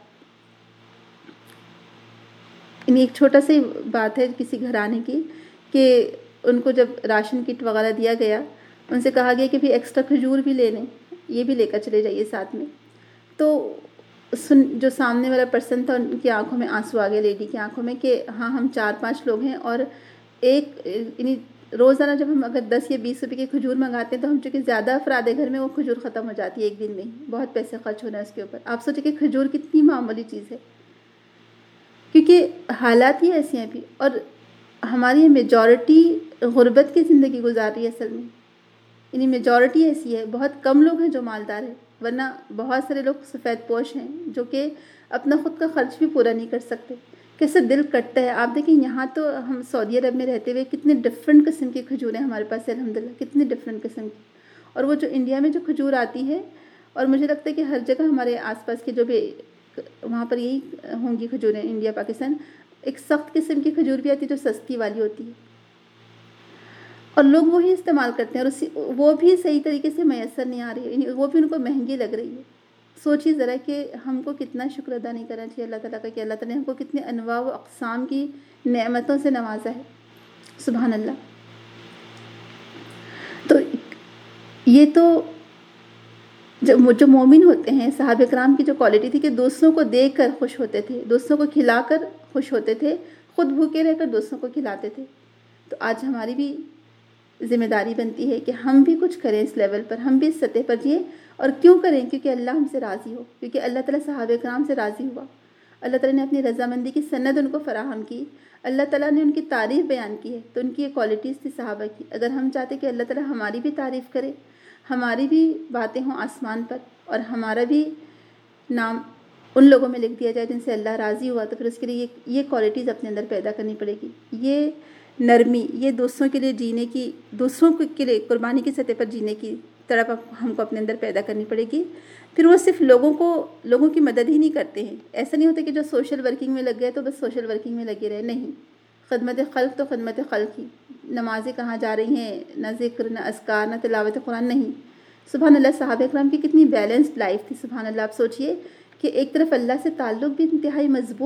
یعنی ایک چھوٹا سی بات ہے کسی گھرانے کی کہ ان کو جب راشن کٹ وغیرہ دیا گیا، ان سے کہا گیا کہ بھی ایکسٹرا کھجور بھی لے لیں، یہ بھی لے کر چلے جائیے ساتھ میں۔ تو سن جو سامنے والا پرسن تھا، ان کی آنکھوں میں آنسو آ گئے، لیڈی کی آنکھوں میں، کہ ہاں ہم چار پانچ لوگ ہیں، اور ایک یعنی روزانہ جب ہم اگر دس یا بیس روپے کی کھجور منگاتے ہیں تو ہم چونکہ زیادہ افراد ہے گھر میں، وہ کھجور ختم ہو جاتی ہے ایک دن میں ہی، بہت پیسے خرچ ہونا ہے اس کے اوپر۔ آپ سوچیں کہ کھجور کتنی معمولی چیز ہے، کیونکہ حالات ہی ایسی ہیں بھی، اور ہماری میجورٹی غربت کی زندگی گزار رہی ہے اصل میں، یعنی میجورٹی ایسی ہے، بہت کم لوگ ہیں جو مالدار ہیں، ورنہ بہت سارے لوگ سفید پوش ہیں جو کہ اپنا خود کا خرچ بھی پورا نہیں کر سکتے۔ کیسے دل کٹتا ہے۔ آپ دیکھیں یہاں تو ہم سعودی عرب میں رہتے ہوئے کتنے ڈفرینٹ قسم کی کھجوریں ہمارے پاس ہے، الحمدللہ کتنی ڈفرینٹ قسم کی، اور وہ جو انڈیا میں جو کھجور آتی ہے، اور مجھے لگتا ہے کہ ہر جگہ ہمارے آس پاس کے جو بھی وہاں پر یہی ہوں گی کھجوریں، انڈیا پاکستان، ایک سخت قسم کی کھجور بھی آتی ہے جو سستی والی ہوتی ہے، اور لوگ وہی استعمال کرتے ہیں، اور اسی وہ بھی صحیح طریقے سے میسر نہیں آ رہی ہے، یعنی وہ بھی ان کو مہنگی لگ رہی ہے۔ سوچیے ذرا کہ ہم کو کتنا شکر ادا نہیں کرنا چاہیے اللہ تعالیٰ کا، کہ اللہ تعالیٰ نے ہم کو کتنے انواع و اقسام کی نعمتوں سے نوازا ہے، سبحان اللہ۔ تو یہ تو جو جو مومن ہوتے ہیں، صحابہ کرام کی جو کوالٹی تھی کہ دوسروں کو دیکھ کر خوش ہوتے تھے، دوسروں کو کھلا کر خوش ہوتے تھے، خود بھوکے رہ کر دوسروں کو کھلاتے تھے۔ تو آج ہماری بھی ذمہ داری بنتی ہے کہ ہم بھی کچھ کریں اس لیول پر، ہم بھی اس سطح پر جئیں، اور کیوں کریں؟ کیونکہ اللہ ہم سے راضی ہو، کیونکہ اللہ تعالیٰ صحابہ کرام سے راضی ہوا، اللہ تعالیٰ نے اپنی رضامندی کی سند ان کو فراہم کی، اللہ تعالیٰ نے ان کی تعریف بیان کی ہے، تو ان کی یہ کوالٹیز تھی صحابہ کی۔ اگر ہم چاہتے کہ اللہ تعالیٰ ہماری بھی تعریف کرے، ہماری بھی باتیں ہوں آسمان پر، اور ہمارا بھی نام ان لوگوں میں لکھ دیا جائے جن سے اللہ راضی ہوا، تو پھر اس کے لیے یہ یہ کوالٹیز اپنے اندر پیدا کرنی پڑے گی۔ یہ نرمی، یہ دوسروں کے لیے جینے کی، دوسروں کے لیے قربانی کی سطح پر جینے کی تڑپ ہم کو اپنے اندر پیدا کرنی پڑے گی۔ پھر وہ صرف لوگوں کو لوگوں کی مدد ہی نہیں کرتے ہیں، ایسا نہیں ہوتا کہ جو سوشل ورکنگ میں لگ گئے تو بس سوشل ورکنگ میں لگے رہے، نہیں، خدمت خلق تو خدمت خلق ہی۔ نمازیں کہاں جا رہی ہیں، نہ ذکر، نہ اذکار، نہ تلاوت قرآن، نہیں۔ سبحان اللہ، صحابہ کرام کی کتنی بیلنسڈ لائف تھی، سبحان اللہ۔ آپ سوچئے کہ ایک طرف اللہ سے تعلق بھی انتہائی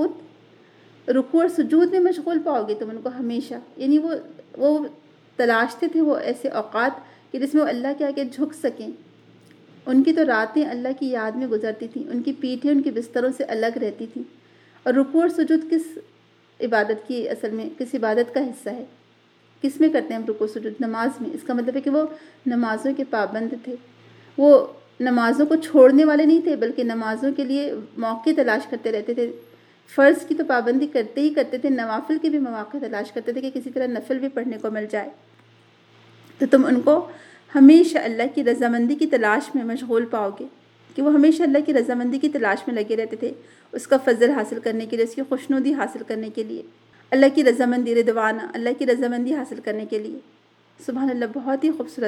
مضبوط، رکوع اور سجود میں مشغول پاؤ گے تم ان کو ہمیشہ، یعنی وہ وہ تلاشتے تھے وہ ایسے اوقات کہ جس میں وہ اللہ کے آگے جھک سکیں۔ ان کی تو راتیں اللہ کی یاد میں گزرتی تھیں، ان کی پیٹھیں ان کے بستروں سے الگ رہتی تھیں۔ اور رکوع اور سجود کس عبادت کی، اصل میں کس عبادت کا حصہ ہے؟ کس میں کرتے ہیں ہم رکوع سجود؟ نماز میں۔ اس کا مطلب ہے کہ وہ نمازوں کے پابند تھے، وہ نمازوں کو چھوڑنے والے نہیں تھے، بلکہ نمازوں کے لیے موقع تلاش کرتے رہتے تھے۔ فرض کی تو پابندی کرتے ہی کرتے تھے، نوافل کے بھی مواقع تلاش کرتے تھے کہ کسی طرح نفل بھی پڑھنے کو مل جائے۔ تو تم ان کو ہمیشہ اللہ کی رضامندی کی تلاش میں مشغول پاؤ گے، کہ وہ ہمیشہ اللہ کی رضامندی کی تلاش میں لگے رہتے تھے، اس کا فضل حاصل کرنے کے لیے، اس کی خوشنودی حاصل کرنے کے لیے، اللہ کی رضامندی، رضوانہ، اللہ کی رضامندی حاصل کرنے کے لیے۔ سبحان اللہ، بہت ہی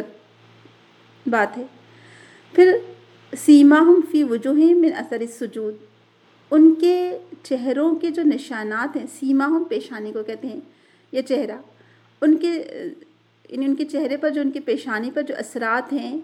خوبصورت بات ہے۔ پھر سیماہم فی وجوہہم من اثر السجود، ان کے چہروں کے جو نشانات ہیں، سیماہم پیشانی کو کہتے ہیں، یہ چہرہ، ان کے ان کے چہرے پر جو ان کی پیشانی پر جو اثرات ہیں،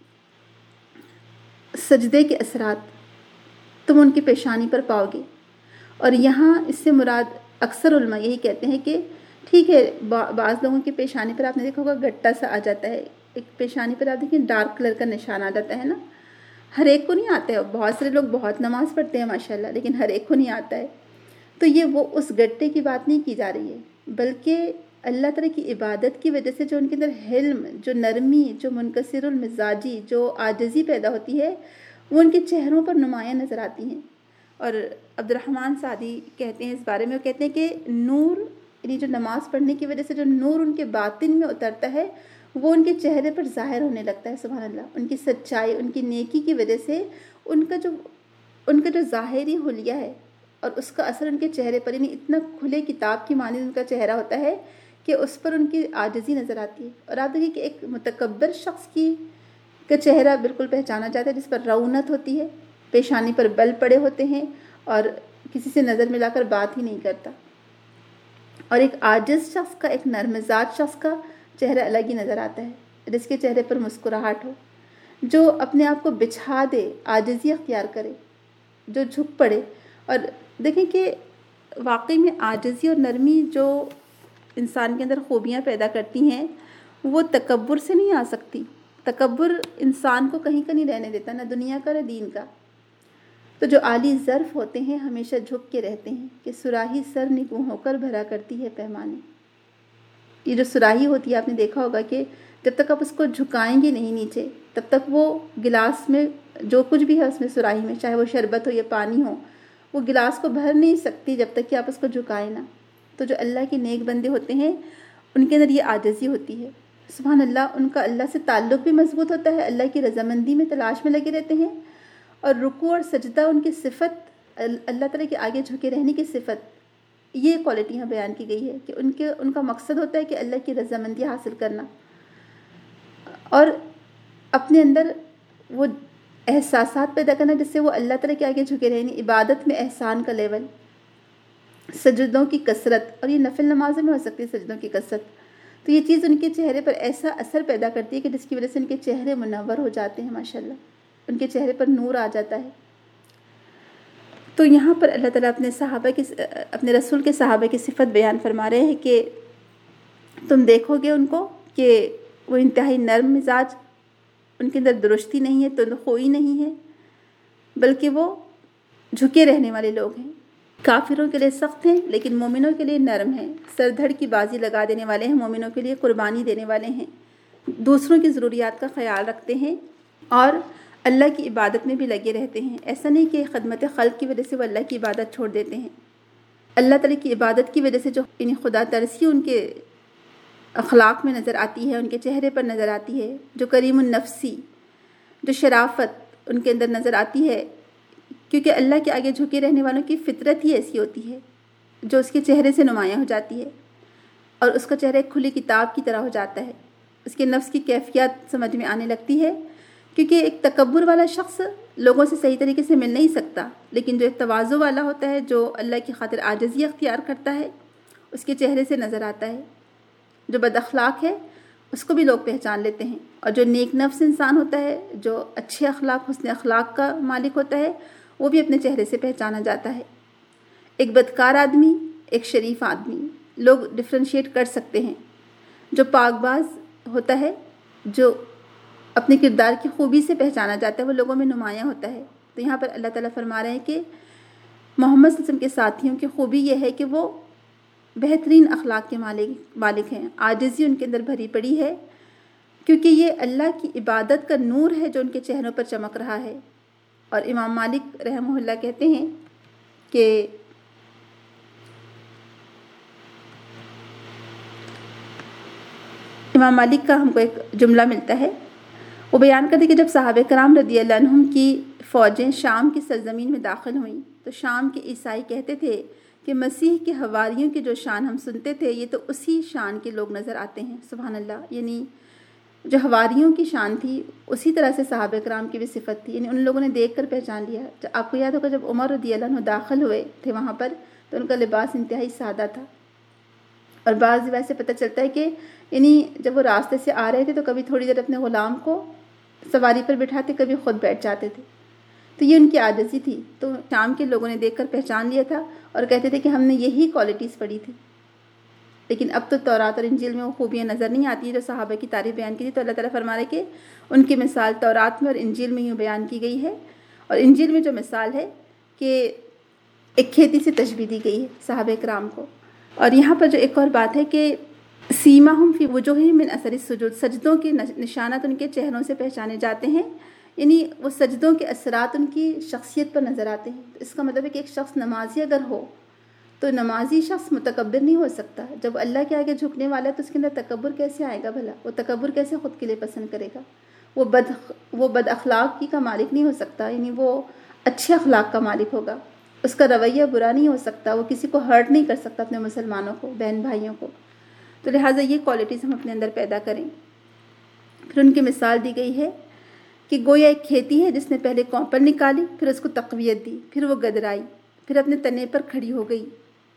سجدے کے اثرات، تم ان کی پیشانی پر پاؤ گے۔ اور یہاں اس سے مراد اکثر علماء یہی کہتے ہیں کہ ٹھیک ہے، بعض لوگوں کی پیشانی پر آپ نے دیکھا ہوگا گٹا سا آ جاتا ہے، ایک پیشانی پر آپ دیکھیں ڈارک کلر کا نشان آ جاتا ہے نا، ہر ایک کو نہیں آتا ہے، بہت سارے لوگ بہت نماز پڑھتے ہیں ماشاءاللہ، لیکن ہر ایک کو نہیں آتا ہے۔ تو یہ وہ اس گٹے کی بات نہیں کی جا رہی ہے، بلکہ اللہ تعالیٰ کی عبادت کی وجہ سے جو ان کے اندر حلم، جو نرمی، جو منکسر المزاجی، جو عاجزی پیدا ہوتی ہے، وہ ان کے چہروں پر نمایاں نظر آتی ہیں۔ اور عبد الرحمن سعدی کہتے ہیں اس بارے میں، وہ کہتے ہیں کہ نور، یعنی جو نماز پڑھنے کی وجہ سے جو نور ان کے باطن میں اترتا ہے، وہ ان کے چہرے پر ظاہر ہونے لگتا ہے، سبحان اللہ۔ ان کی سچائی، ان کی نیکی کی وجہ سے ان کا جو ان کا جو ظاہری حلیہ ہے، اور اس کا اثر ان کے چہرے پر، یعنی اتنا کھلے کتاب کی مانند ان کا چہرہ ہوتا ہے کہ اس پر ان کی عاجزی نظر آتی ہے۔ اور آپ دیکھیں کہ ایک متکبر شخص کی کا چہرہ بالکل پہچانا جاتا ہے، جس پر رونت ہوتی ہے، پیشانی پر بل پڑے ہوتے ہیں، اور کسی سے نظر ملا کر بات ہی نہیں کرتا، اور ایک عاجز شخص کا، ایک نرم مزاج شخص کا چہرہ الگ ہی نظر آتا ہے، جس کے چہرے پر مسکراہٹ ہو، جو اپنے آپ کو بچھا دے، عاجزی اختیار کرے، جو جھک پڑے۔ اور دیکھیں کہ واقعی میں عاجزی اور نرمی جو انسان کے اندر خوبیاں پیدا کرتی ہیں، وہ تکبر سے نہیں آ سکتی۔ تکبر انسان کو کہیں کا نہیں رہنے دیتا، نہ دنیا کا نہ دین کا۔ تو جو عالی ظرف ہوتے ہیں ہمیشہ جھک کے رہتے ہیں کہ صراحی سر نگوں ہو کر بھرا کرتی ہے پیمانے۔ یہ جو صراحی ہوتی ہے، آپ نے دیکھا ہوگا کہ جب تک آپ اس کو جھکائیں گے نہیں نیچے، تب تک وہ گلاس میں جو کچھ بھی ہے اس میں صراحی میں، چاہے وہ شربت ہو یا پانی ہو، وہ گلاس کو بھر نہیں سکتی جب تک کہ آپ اس کو جھکائیں نہ۔ تو جو اللہ کے نیک بندے ہوتے ہیں ان کے اندر یہ عاجزی ہوتی ہے، سبحان اللہ، ان کا اللہ سے تعلق بھی مضبوط ہوتا ہے، اللہ کی رضامندی میں تلاش میں لگے رہتے ہیں، اور رکوع اور سجدہ ان کی صفت، اللہ تعالیٰ کے آگے جھکے رہنے کی صفت، یہ کوالٹی یہاں بیان کی گئی ہے کہ ان کے ان کا مقصد ہوتا ہے کہ اللہ کی رضامندی حاصل کرنا، اور اپنے اندر وہ احساسات پیدا کرنا جس سے وہ اللہ تعالیٰ کے آگے جھکے رہنے، عبادت میں احسان کا لیول، سجدوں کی کثرت، اور یہ نفل نمازوں میں ہو سکتی ہے سجدوں کی کثرت۔ تو یہ چیز ان کے چہرے پر ایسا اثر پیدا کرتی ہے کہ جس کی وجہ سے ان کے چہرے منور ہو جاتے ہیں، ماشاءاللہ، ان کے چہرے پر نور آ جاتا ہے۔ تو یہاں پر اللہ تعالیٰ اپنے صحابہ کی، اپنے رسول کے صحابہ کی صفت بیان فرما رہے ہیں کہ تم دیکھو گے ان کو کہ وہ انتہائی نرم مزاج، ان کے اندر درستی نہیں ہے، تندخوئی نہیں ہے، بلکہ وہ جھکے رہنے والے لوگ ہیں۔ کافروں کے لیے سخت ہیں لیکن مومنوں کے لیے نرم ہیں، سر دھڑ کی بازی لگا دینے والے ہیں، مومنوں کے لیے قربانی دینے والے ہیں، دوسروں کی ضروریات کا خیال رکھتے ہیں، اور اللہ کی عبادت میں بھی لگے رہتے ہیں۔ ایسا نہیں کہ خدمت خلق کی وجہ سے وہ اللہ کی عبادت چھوڑ دیتے ہیں، اللہ تعالیٰ کی عبادت کی وجہ سے جو یعنی خدا ترسی ان کے اخلاق میں نظر آتی ہے، ان کے چہرے پر نظر آتی ہے، جو کریم النفسی، جو شرافت ان کے اندر نظر آتی ہے، کیونکہ اللہ کے آگے جھکے رہنے والوں کی فطرت ہی ایسی ہوتی ہے جو اس کے چہرے سے نمایاں ہو جاتی ہے، اور اس کا چہرہ ایک کھلی کتاب کی طرح ہو جاتا ہے، اس کے نفس کی کیفیت سمجھ میں آنے لگتی ہے، کیونکہ ایک تکبر والا شخص لوگوں سے صحیح طریقے سے مل نہیں سکتا، لیکن جو ایک تواضع والا ہوتا ہے، جو اللہ کی خاطر عاجزی اختیار کرتا ہے، اس کے چہرے سے نظر آتا ہے۔ جو بد اخلاق ہے اس کو بھی لوگ پہچان لیتے ہیں، اور جو نیک نفس انسان ہوتا ہے، جو اچھے اخلاق، حسن اخلاق کا مالک ہوتا ہے، وہ بھی اپنے چہرے سے پہچانا جاتا ہے۔ ایک بدکار آدمی، ایک شریف آدمی، لوگ ڈفرینشیٹ کر سکتے ہیں۔ جو پاک باز ہوتا ہے، جو اپنے کردار کی خوبی سے پہچانا جاتا ہے، وہ لوگوں میں نمایاں ہوتا ہے۔ تو یہاں پر اللہ تعالیٰ فرما رہے ہیں کہ محمد صلی اللہ علیہ وسلم کے ساتھیوں کی خوبی یہ ہے کہ وہ بہترین اخلاق کے مالک مالک ہیں، عاجزی ان کے اندر بھری پڑی ہے، کیونکہ یہ اللہ کی عبادت کا نور ہے جو ان کے چہروں پر چمک رہا ہے۔ اور امام مالک رحمہ اللہ کہتے ہیں کہ امام مالک کا ہم کو ایک جملہ ملتا ہے، وہ بیان کرتے کہ جب صحابہ کرام رضی اللہ عنہم کی فوجیں شام کی سرزمین میں داخل ہوئیں تو شام کے عیسائی کہتے تھے کہ مسیح کے حواریوں کی جو شان ہم سنتے تھے یہ تو اسی شان کے لوگ نظر آتے ہیں، سبحان اللہ۔ یعنی جو حواریوں کی شان تھی اسی طرح سے صحابہ کرام کی بھی صفت تھی، یعنی ان لوگوں نے دیکھ کر پہچان لیا۔ آپ کو یاد ہوگا جب عمر رضی اللہ عنہ داخل ہوئے تھے وہاں پر تو ان کا لباس انتہائی سادہ تھا، اور بعض روایت سے پتہ چلتا ہے کہ یعنی جب وہ راستے سے آ رہے تھے تو کبھی تھوڑی دیر اپنے غلام کو سواری پر بٹھاتے، کبھی خود بیٹھ جاتے تھے، تو یہ ان کی عاجزی تھی۔ تو شام کے لوگوں نے دیکھ کر پہچان لیا تھا اور کہتے تھے کہ ہم نے یہی کوالٹیز پڑھی تھی، لیکن اب تو تورات اور انجیل میں وہ خوبیاں نظر نہیں آتی ہیں جو صحابہ کی تعریف بیان کی تھی۔ تو اللہ تعالیٰ فرما رہے کہ ان کی مثال تورات میں اور انجیل میں یوں بیان کی گئی ہے، اور انجیل میں جو مثال ہے کہ ایک کھیتی سے تشبیہ دی گئی ہے صحابہ کرام کو۔ اور یہاں پر جو ایک اور بات ہے کہ سیماہم فی وجوہہم من اثر السجود، سجدوں کے نشانات ان کے چہروں سے پہچانے جاتے ہیں، یعنی وہ سجدوں کے اثرات ان کی شخصیت پر نظر آتے ہیں۔ اس کا مطلب ہے کہ ایک شخص نمازی اگر ہو تو نمازی شخص متکبر نہیں ہو سکتا۔ جب اللہ کے آگے جھکنے والا ہے تو اس کے اندر تکبر کیسے آئے گا بھلا؟ وہ تکبر کیسے خود کے لیے پسند کرے گا؟ وہ بد وہ بد اخلاقی کا مالک نہیں ہو سکتا، یعنی وہ اچھے اخلاق کا مالک ہوگا، اس کا رویہ برا نہیں ہو سکتا، وہ کسی کو ہرٹ نہیں کر سکتا اپنے مسلمانوں کو، بہن بھائیوں کو۔ تو لہٰذا یہ کوالٹیز ہم اپنے اندر پیدا کریں۔ پھر ان کی مثال دی گئی ہے کہ گویا ایک کھیتی ہے جس نے پہلے کوپر نکالی، پھر اس کو تقویت دی، پھر وہ گدرائی، پھر اپنے تنے پر کھڑی ہو گئی۔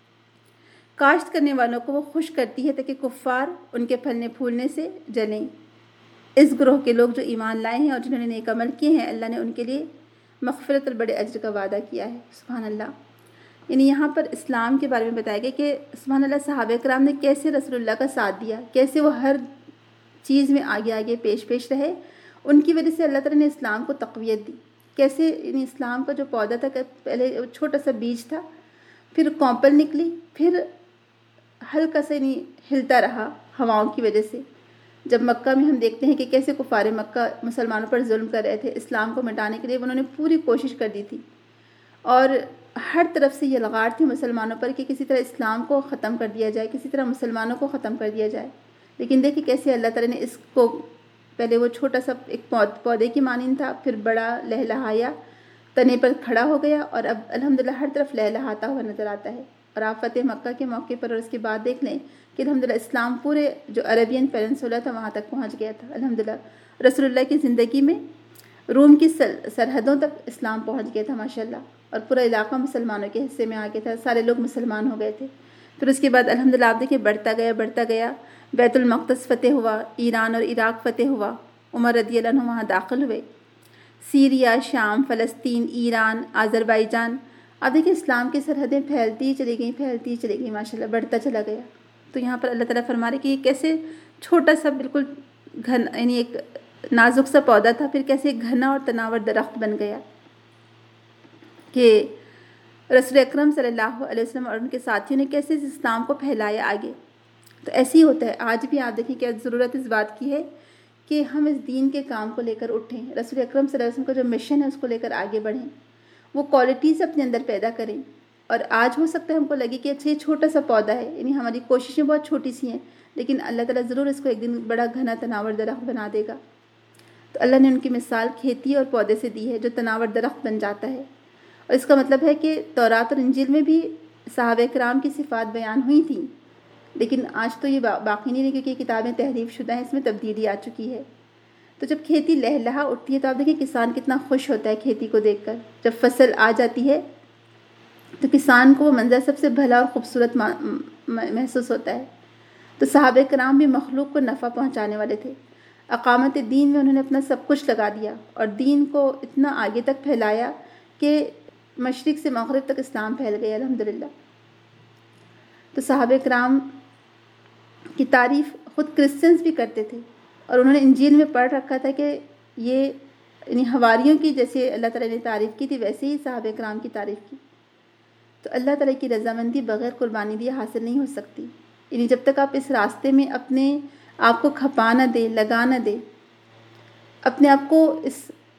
کاشت کرنے والوں کو وہ خوش کرتی ہے تاکہ کفار ان کے پھلنے پھولنے سے جلیں۔ اس گروہ کے لوگ جو ایمان لائے ہیں اور جنہوں نے نیک عمل کیے ہیں، اللہ نے ان کے لیے مغفرت اور بڑے اجر کا وعدہ کیا ہے۔ سبحان اللہ۔ یعنی یہاں پر اسلام کے بارے میں بتایا گیا کہ سبحان اللہ صحابہ کرام نے کیسے رسول اللہ کا ساتھ دیا، کیسے وہ ہر چیز میں آگے آگے پیش پیش رہے۔ ان کی وجہ سے اللہ تعالیٰ نے اسلام کو تقویت دی۔ کیسے یعنی اسلام کا جو پودا تھا، پہلے چھوٹا سا بیج تھا، پھر کونپل نکلی، پھر ہلکا سا یعنی ہلتا رہا ہواؤں کی وجہ سے۔ جب مکہ میں ہم دیکھتے ہیں کہ کیسے کفار مکہ مسلمانوں پر ظلم کر رہے تھے، اسلام کو مٹانے کے لیے انہوں نے پوری کوشش کر دی تھی، اور ہر طرف سے یہ لغار تھی مسلمانوں پر کہ کسی طرح اسلام کو ختم کر دیا جائے، کسی طرح مسلمانوں کو ختم کر دیا جائے۔ لیکن دیکھیں کیسے اللہ تعالیٰ نے اس کو، پہلے وہ چھوٹا سا ایک پودے کی مانند تھا، پھر بڑا لہلہایا، تنے پر کھڑا ہو گیا، اور اب الحمدللہ ہر طرف لہلہاتا ہوا نظر آتا ہے۔ اور آپ فتح مکہ کے موقع پر اور اس کے بعد دیکھ لیں کہ الحمدللہ اسلام پورے جو عربین پیننسولا تھا وہاں تک پہنچ گیا تھا۔ الحمدللہ رسول اللہ کی زندگی میں روم کی سرحدوں تک اسلام پہنچ گیا تھا ماشاءاللہ، اور پورا علاقہ مسلمانوں کے حصے میں آ گیا تھا، سارے لوگ مسلمان ہو گئے تھے۔ پھر اس کے بعد الحمدللہ آپ دیکھیں بڑھتا گیا بڑھتا گیا، بیت المقدس فتح ہوا، ایران اور عراق فتح ہوا، عمر رضی اللہ عنہ وہاں داخل ہوئے، سیریا، شام، فلسطین، ایران، آذربائیجان، اب دیکھیں اسلام کی سرحدیں پھیلتی چلی گئیں پھیلتی چلی گئیں ماشاءاللہ، بڑھتا چلا گیا۔ تو یہاں پر اللہ تعالیٰ فرما رہے کہ یہ کیسے چھوٹا سا بالکل گھن یعنی ایک نازک سا پودا تھا، پھر کیسے ایک گھنا اور تناور درخت بن گیا کہ رسول اکرم صلی اللہ علیہ وسلم اور ان کے ساتھیوں نے کیسے اس اسلام کو پھیلایا آگے۔ تو ایسے ہی ہوتا ہے آج بھی، آپ دیکھیں کہ ضرورت اس بات کی ہے کہ ہم اس دین کے کام کو لے کر اٹھیں، رسول اکرم صلی اللہ علیہ وسلم کا جو مشن ہے اس کو لے کر آگے بڑھیں، وہ کوالٹیز اپنے اندر پیدا کریں۔ اور آج ہو سکتا ہے ہم کو لگے کہ اچھا یہ چھوٹا سا پودا ہے، یعنی ہماری کوششیں بہت چھوٹی سی ہیں، لیکن اللہ تعالیٰ ضرور اس کو ایک دن بڑا گھنا تناور درخت بنا دے گا۔ تو اللہ نے ان کی مثال کھیتی اور پودے سے دی ہے جو تناور درخت بن جاتا ہے۔ اور اس کا مطلب ہے کہ تورات اور انجیل میں بھی صحابہ کرام کی صفات بیان ہوئی تھیں، لیکن آج تو یہ باقی نہیں رہی کیونکہ یہ کتابیں تحریف شدہ ہیں، اس میں تبدیلی آ چکی ہے۔ تو جب کھیتی لہلہا اٹھتی ہے تو آپ دیکھیں کسان کتنا خوش ہوتا ہے کھیتی کو دیکھ کر۔ جب فصل آ جاتی ہے تو کسان کو وہ منظر سب سے بھلا اور خوبصورت محسوس ہوتا ہے۔ تو صحابہ کرام بھی مخلوق کو نفع پہنچانے والے تھے، اقامت دین میں انہوں نے اپنا سب کچھ لگا دیا اور دین کو اتنا آگے تک پھیلایا کہ مشرق سے مغرب تک اسلام پھیل گیا الحمدللہ۔ تو صحابہ کرام کی تعریف خود کرسچنز بھی کرتے تھے، اور انہوں نے انجیل میں پڑھ رکھا تھا کہ یہ یعنی حواریوں کی جیسے اللہ تعالیٰ نے تعریف کی تھی ویسے ہی صحابہ کرام کی تعریف کی۔ تو اللہ تعالیٰ کی رضامندی بغیر قربانی دیے حاصل نہیں ہو سکتی، یعنی جب تک آپ اس راستے میں اپنے آپ کو کھپا نہ دیں، لگا نہ دیں، اپنے آپ کو اس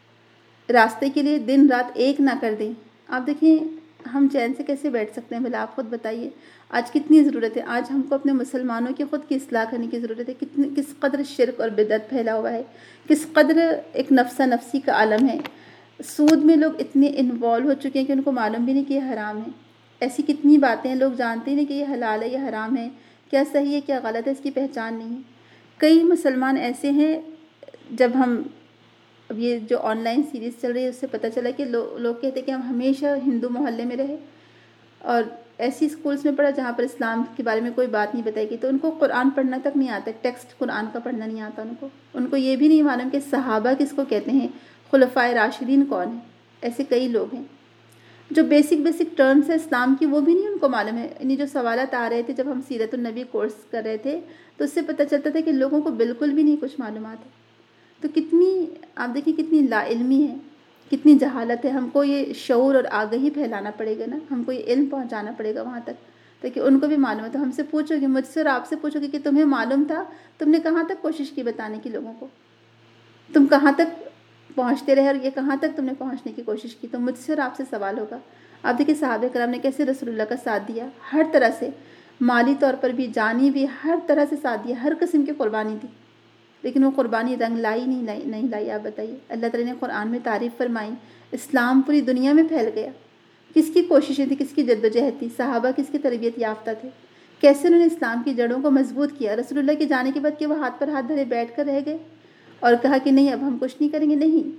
راستے کے لیے دن رات ایک نہ کر دیں، آپ دیکھیں ہم چین سے کیسے بیٹھ سکتے ہیں؟ بھلا آپ خود بتائیے، آج کتنی ضرورت ہے، آج ہم کو اپنے مسلمانوں کی خود کی اصلاح کرنے کی ضرورت ہے۔ کتنی کس قدر شرک اور بدعت پھیلا ہوا ہے، کس قدر ایک نفسہ نفسی کا عالم ہے۔ سود میں لوگ اتنے انوالو ہو چکے ہیں کہ ان کو معلوم بھی نہیں کہ یہ حرام ہے۔ ایسی کتنی باتیں لوگ جانتے ہی نہیں کہ یہ حلال ہے یہ حرام ہے، کیا صحیح ہے کیا غلط ہے، اس کی پہچان نہیں ہے۔ کئی مسلمان ایسے ہیں، جب ہم اب یہ جو آن لائن سیریز چل رہی ہے اس سے پتہ چلا کہ لوگ لوگ کہتے ہیں کہ ہم ہمیشہ ہندو محلے میں رہے اور ایسی اسکولس میں پڑھا جہاں پر اسلام کے بارے میں کوئی بات نہیں بتائی گئی، تو ان کو قرآن پڑھنا تک نہیں آتا، ٹیکسٹ قرآن کا پڑھنا نہیں آتا ان کو ان کو یہ بھی نہیں معلوم کہ صحابہ کس کو کہتے ہیں، خلفائے راشدین کون ہیں۔ ایسے کئی لوگ ہیں جو بیسک بیسک ٹرمز ہیں اسلام کی وہ بھی نہیں ان کو معلوم ہے۔ یعنی جو سوالات آ رہے تھے جب ہم سیرت النبی کورس کر رہے تھے تو اس سے پتہ چلتا تھا کہ لوگوں کو بالکل بھی نہیں کچھ معلومات ہے۔ تو کتنی آپ دیکھیں کتنی لا علمی ہے، کتنی جہالت ہے۔ ہم کو یہ شعور اور آگہی پھیلانا پڑے گا نا، ہم کو یہ علم پہنچانا پڑے گا وہاں تک تاکہ ان کو بھی معلوم ہے۔ تو ہم سے پوچھو گے، مجھ سے اور آپ سے پوچھو گے کہ تمہیں معلوم تھا، تم نے کہاں تک کوشش کی بتانے کی لوگوں کو، تم کہاں تک پہنچتے رہے اور یہ کہاں تک تم نے پہنچنے کی کوشش کی۔ تو مجھ سے اور آپ سے سوال ہوگا۔ آپ دیکھیں صحابہ کرام نے کیسے رسول اللہ کا ساتھ دیا، ہر طرح سے، مالی طور پر بھی، جانی بھی، ہر طرح سے ساتھ دیا، ہر قسم کی قربانی دی، لیکن وہ قربانی رنگ لائی نہیں لائی نہیں لائی آپ بتائیے۔ اللہ تعالیٰ نے قرآن میں تعریف فرمائی، اسلام پوری دنیا میں پھیل گیا۔ کس کی کوششیں تھیں، کس کی جد و جہد تھی، صحابہ کس کی تربیت یافتہ تھے، کیسے انہوں نے اسلام کی جڑوں کو مضبوط کیا۔ رسول اللہ کے جانے کے بعد کہ وہ ہاتھ پر ہاتھ دھرے بیٹھ کر رہ گئے اور کہا کہ نہیں اب ہم کچھ نہیں کریں گے، نہیں،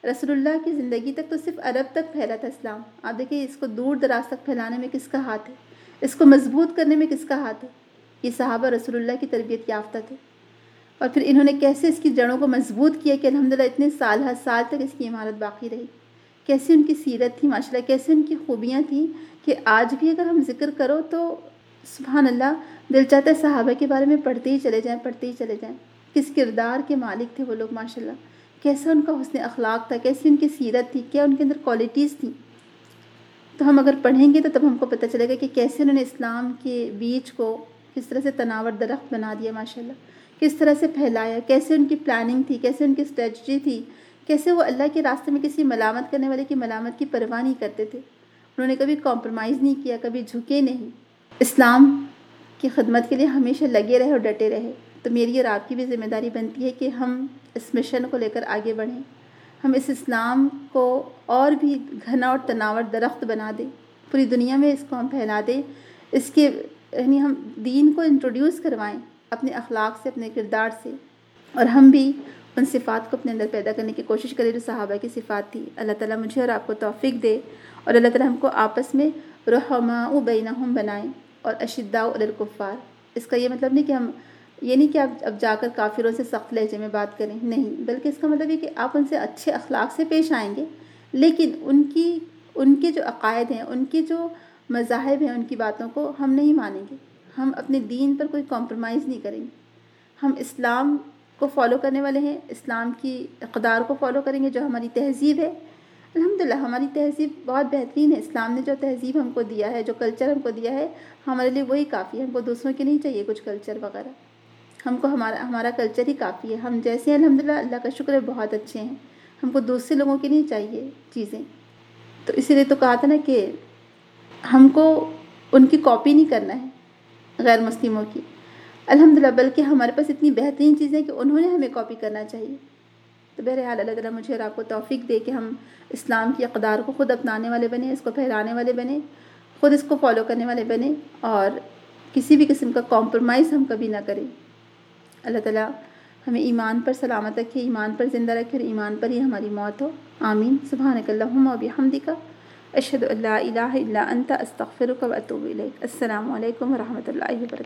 رسول اللہ کی زندگی تک تو صرف عرب تک پھیلا تھا اسلام. آپ دیکھیں اس کو دور دراز تک پھیلانے میں کس کا ہاتھ ہے، اس کو مضبوط کرنے میں کس کا ہاتھ ہے. یہ صحابہ رسول اللہ کی تربیت یافتہ تھے، اور پھر انہوں نے کیسے اس کی جڑوں کو مضبوط کیا کہ الحمدللہ اتنے سال ہر سال تک اس کی عمارت باقی رہی. کیسے ان کی سیرت تھی ماشاءاللہ، کیسے ان کی خوبیاں تھیں کہ آج بھی اگر ہم ذکر کرو تو سبحان اللہ دل چاہتا ہے صحابہ کے بارے میں پڑھتے ہی چلے جائیں پڑھتے ہی چلے جائیں. کس کردار کے مالک تھے وہ لوگ ماشاءاللہ، کیسا ان کا حسن اخلاق تھا، کیسی ان کی سیرت تھی، کیا ان کے اندر کوالٹیز تھیں. تو ہم اگر پڑھیں گے تو تب ہم کو پتہ چلے گا کہ کیسے انہوں نے اسلام کے بیج کو کس طرح سے تناور درخت بنا دیا ماشاءاللہ، کس طرح سے پھیلایا، کیسے ان کی پلاننگ تھی، کیسے ان کی اسٹریٹجی تھی، کیسے وہ اللہ کے راستے میں کسی ملامت کرنے والے کی ملامت کی پرواہ نہیں کرتے تھے. انہوں نے کبھی کمپرومائز نہیں کیا، کبھی جھکے نہیں، اسلام کی خدمت کے لیے ہمیشہ لگے رہے اور ڈٹے رہے. تو میری اور آپ کی بھی ذمہ داری بنتی ہے کہ ہم اس مشن کو لے کر آگے بڑھیں، ہم اس اسلام کو اور بھی گھنا اور تناور درخت بنا دیں، پوری دنیا میں اس کو ہم پھیلا دیں. اس کے یعنی ہم دین کو انٹروڈیوس کروائیں اپنے اخلاق سے، اپنے کردار سے، اور ہم بھی ان صفات کو اپنے اندر پیدا کرنے کی کوشش کریں جو صحابہ کی صفات تھی. اللہ تعالیٰ مجھے اور آپ کو توفیق دے، اور اللہ تعالیٰ ہم کو آپس میں رحماء بینہم بنائیں اور اشداء علی الکفار. اس کا یہ مطلب نہیں کہ ہم یہ نہیں کہ آپ اب جا کر کافروں سے سخت لہجے میں بات کریں، نہیں، بلکہ اس کا مطلب یہ کہ آپ ان سے اچھے اخلاق سے پیش آئیں گے، لیکن ان کی ان کے جو عقائد ہیں، ان کے جو مذاہب ہیں، ان کی باتوں کو ہم نہیں مانیں گے. ہم اپنے دین پر کوئی کمپرومائز نہیں کریں گے. ہم اسلام کو فالو کرنے والے ہیں، اسلام کی اقدار کو فالو کریں گے جو ہماری تہذیب ہے. الحمدللہ ہماری تہذیب بہت بہترین ہے. اسلام نے جو تہذیب ہم کو دیا ہے، جو کلچر ہم کو دیا ہے، ہمارے لیے وہی کافی ہے. ہم کو دوسروں کی نہیں چاہیے کچھ کلچر وغیرہ، ہم کو ہمارا ہمارا کلچر ہی کافی ہے. ہم جیسے ہیں الحمدللہ اللہ کا شکر ہے بہت اچھے ہیں. ہم کو دوسرے لوگوں کی نہیں چاہیے چیزیں. تو اسی لیے تو کہا تھا نا کہ ہم کو ان کی کاپی نہیں کرنا ہے غیر مسلموں کی، الحمدللہ، بلکہ ہمارے پاس اتنی بہترین چیزیں کہ انہوں نے ہمیں کاپی کرنا چاہیے. تو بہرحال اللہ تعالیٰ مجھے اور آپ کو توفیق دے کہ ہم اسلام کی اقدار کو خود اپنانے والے بنیں، اس کو پھیلانے والے بنیں، خود اس کو فالو کرنے والے بنیں، اور کسی بھی قسم کا کمپرومائز ہم کبھی نہ کریں. اللہ تعالیٰ ہمیں ایمان پر سلامت رکھے، ایمان پر زندہ رکھے، اور ایمان پر ہی ہماری موت ہو. آمین. سبحانک اللہم و بحمدک، اشہد ان لا الہ الا انت، استغفرک و اتوب الیک. السلام علیکم و رحمۃ اللہ وبرکاتہ.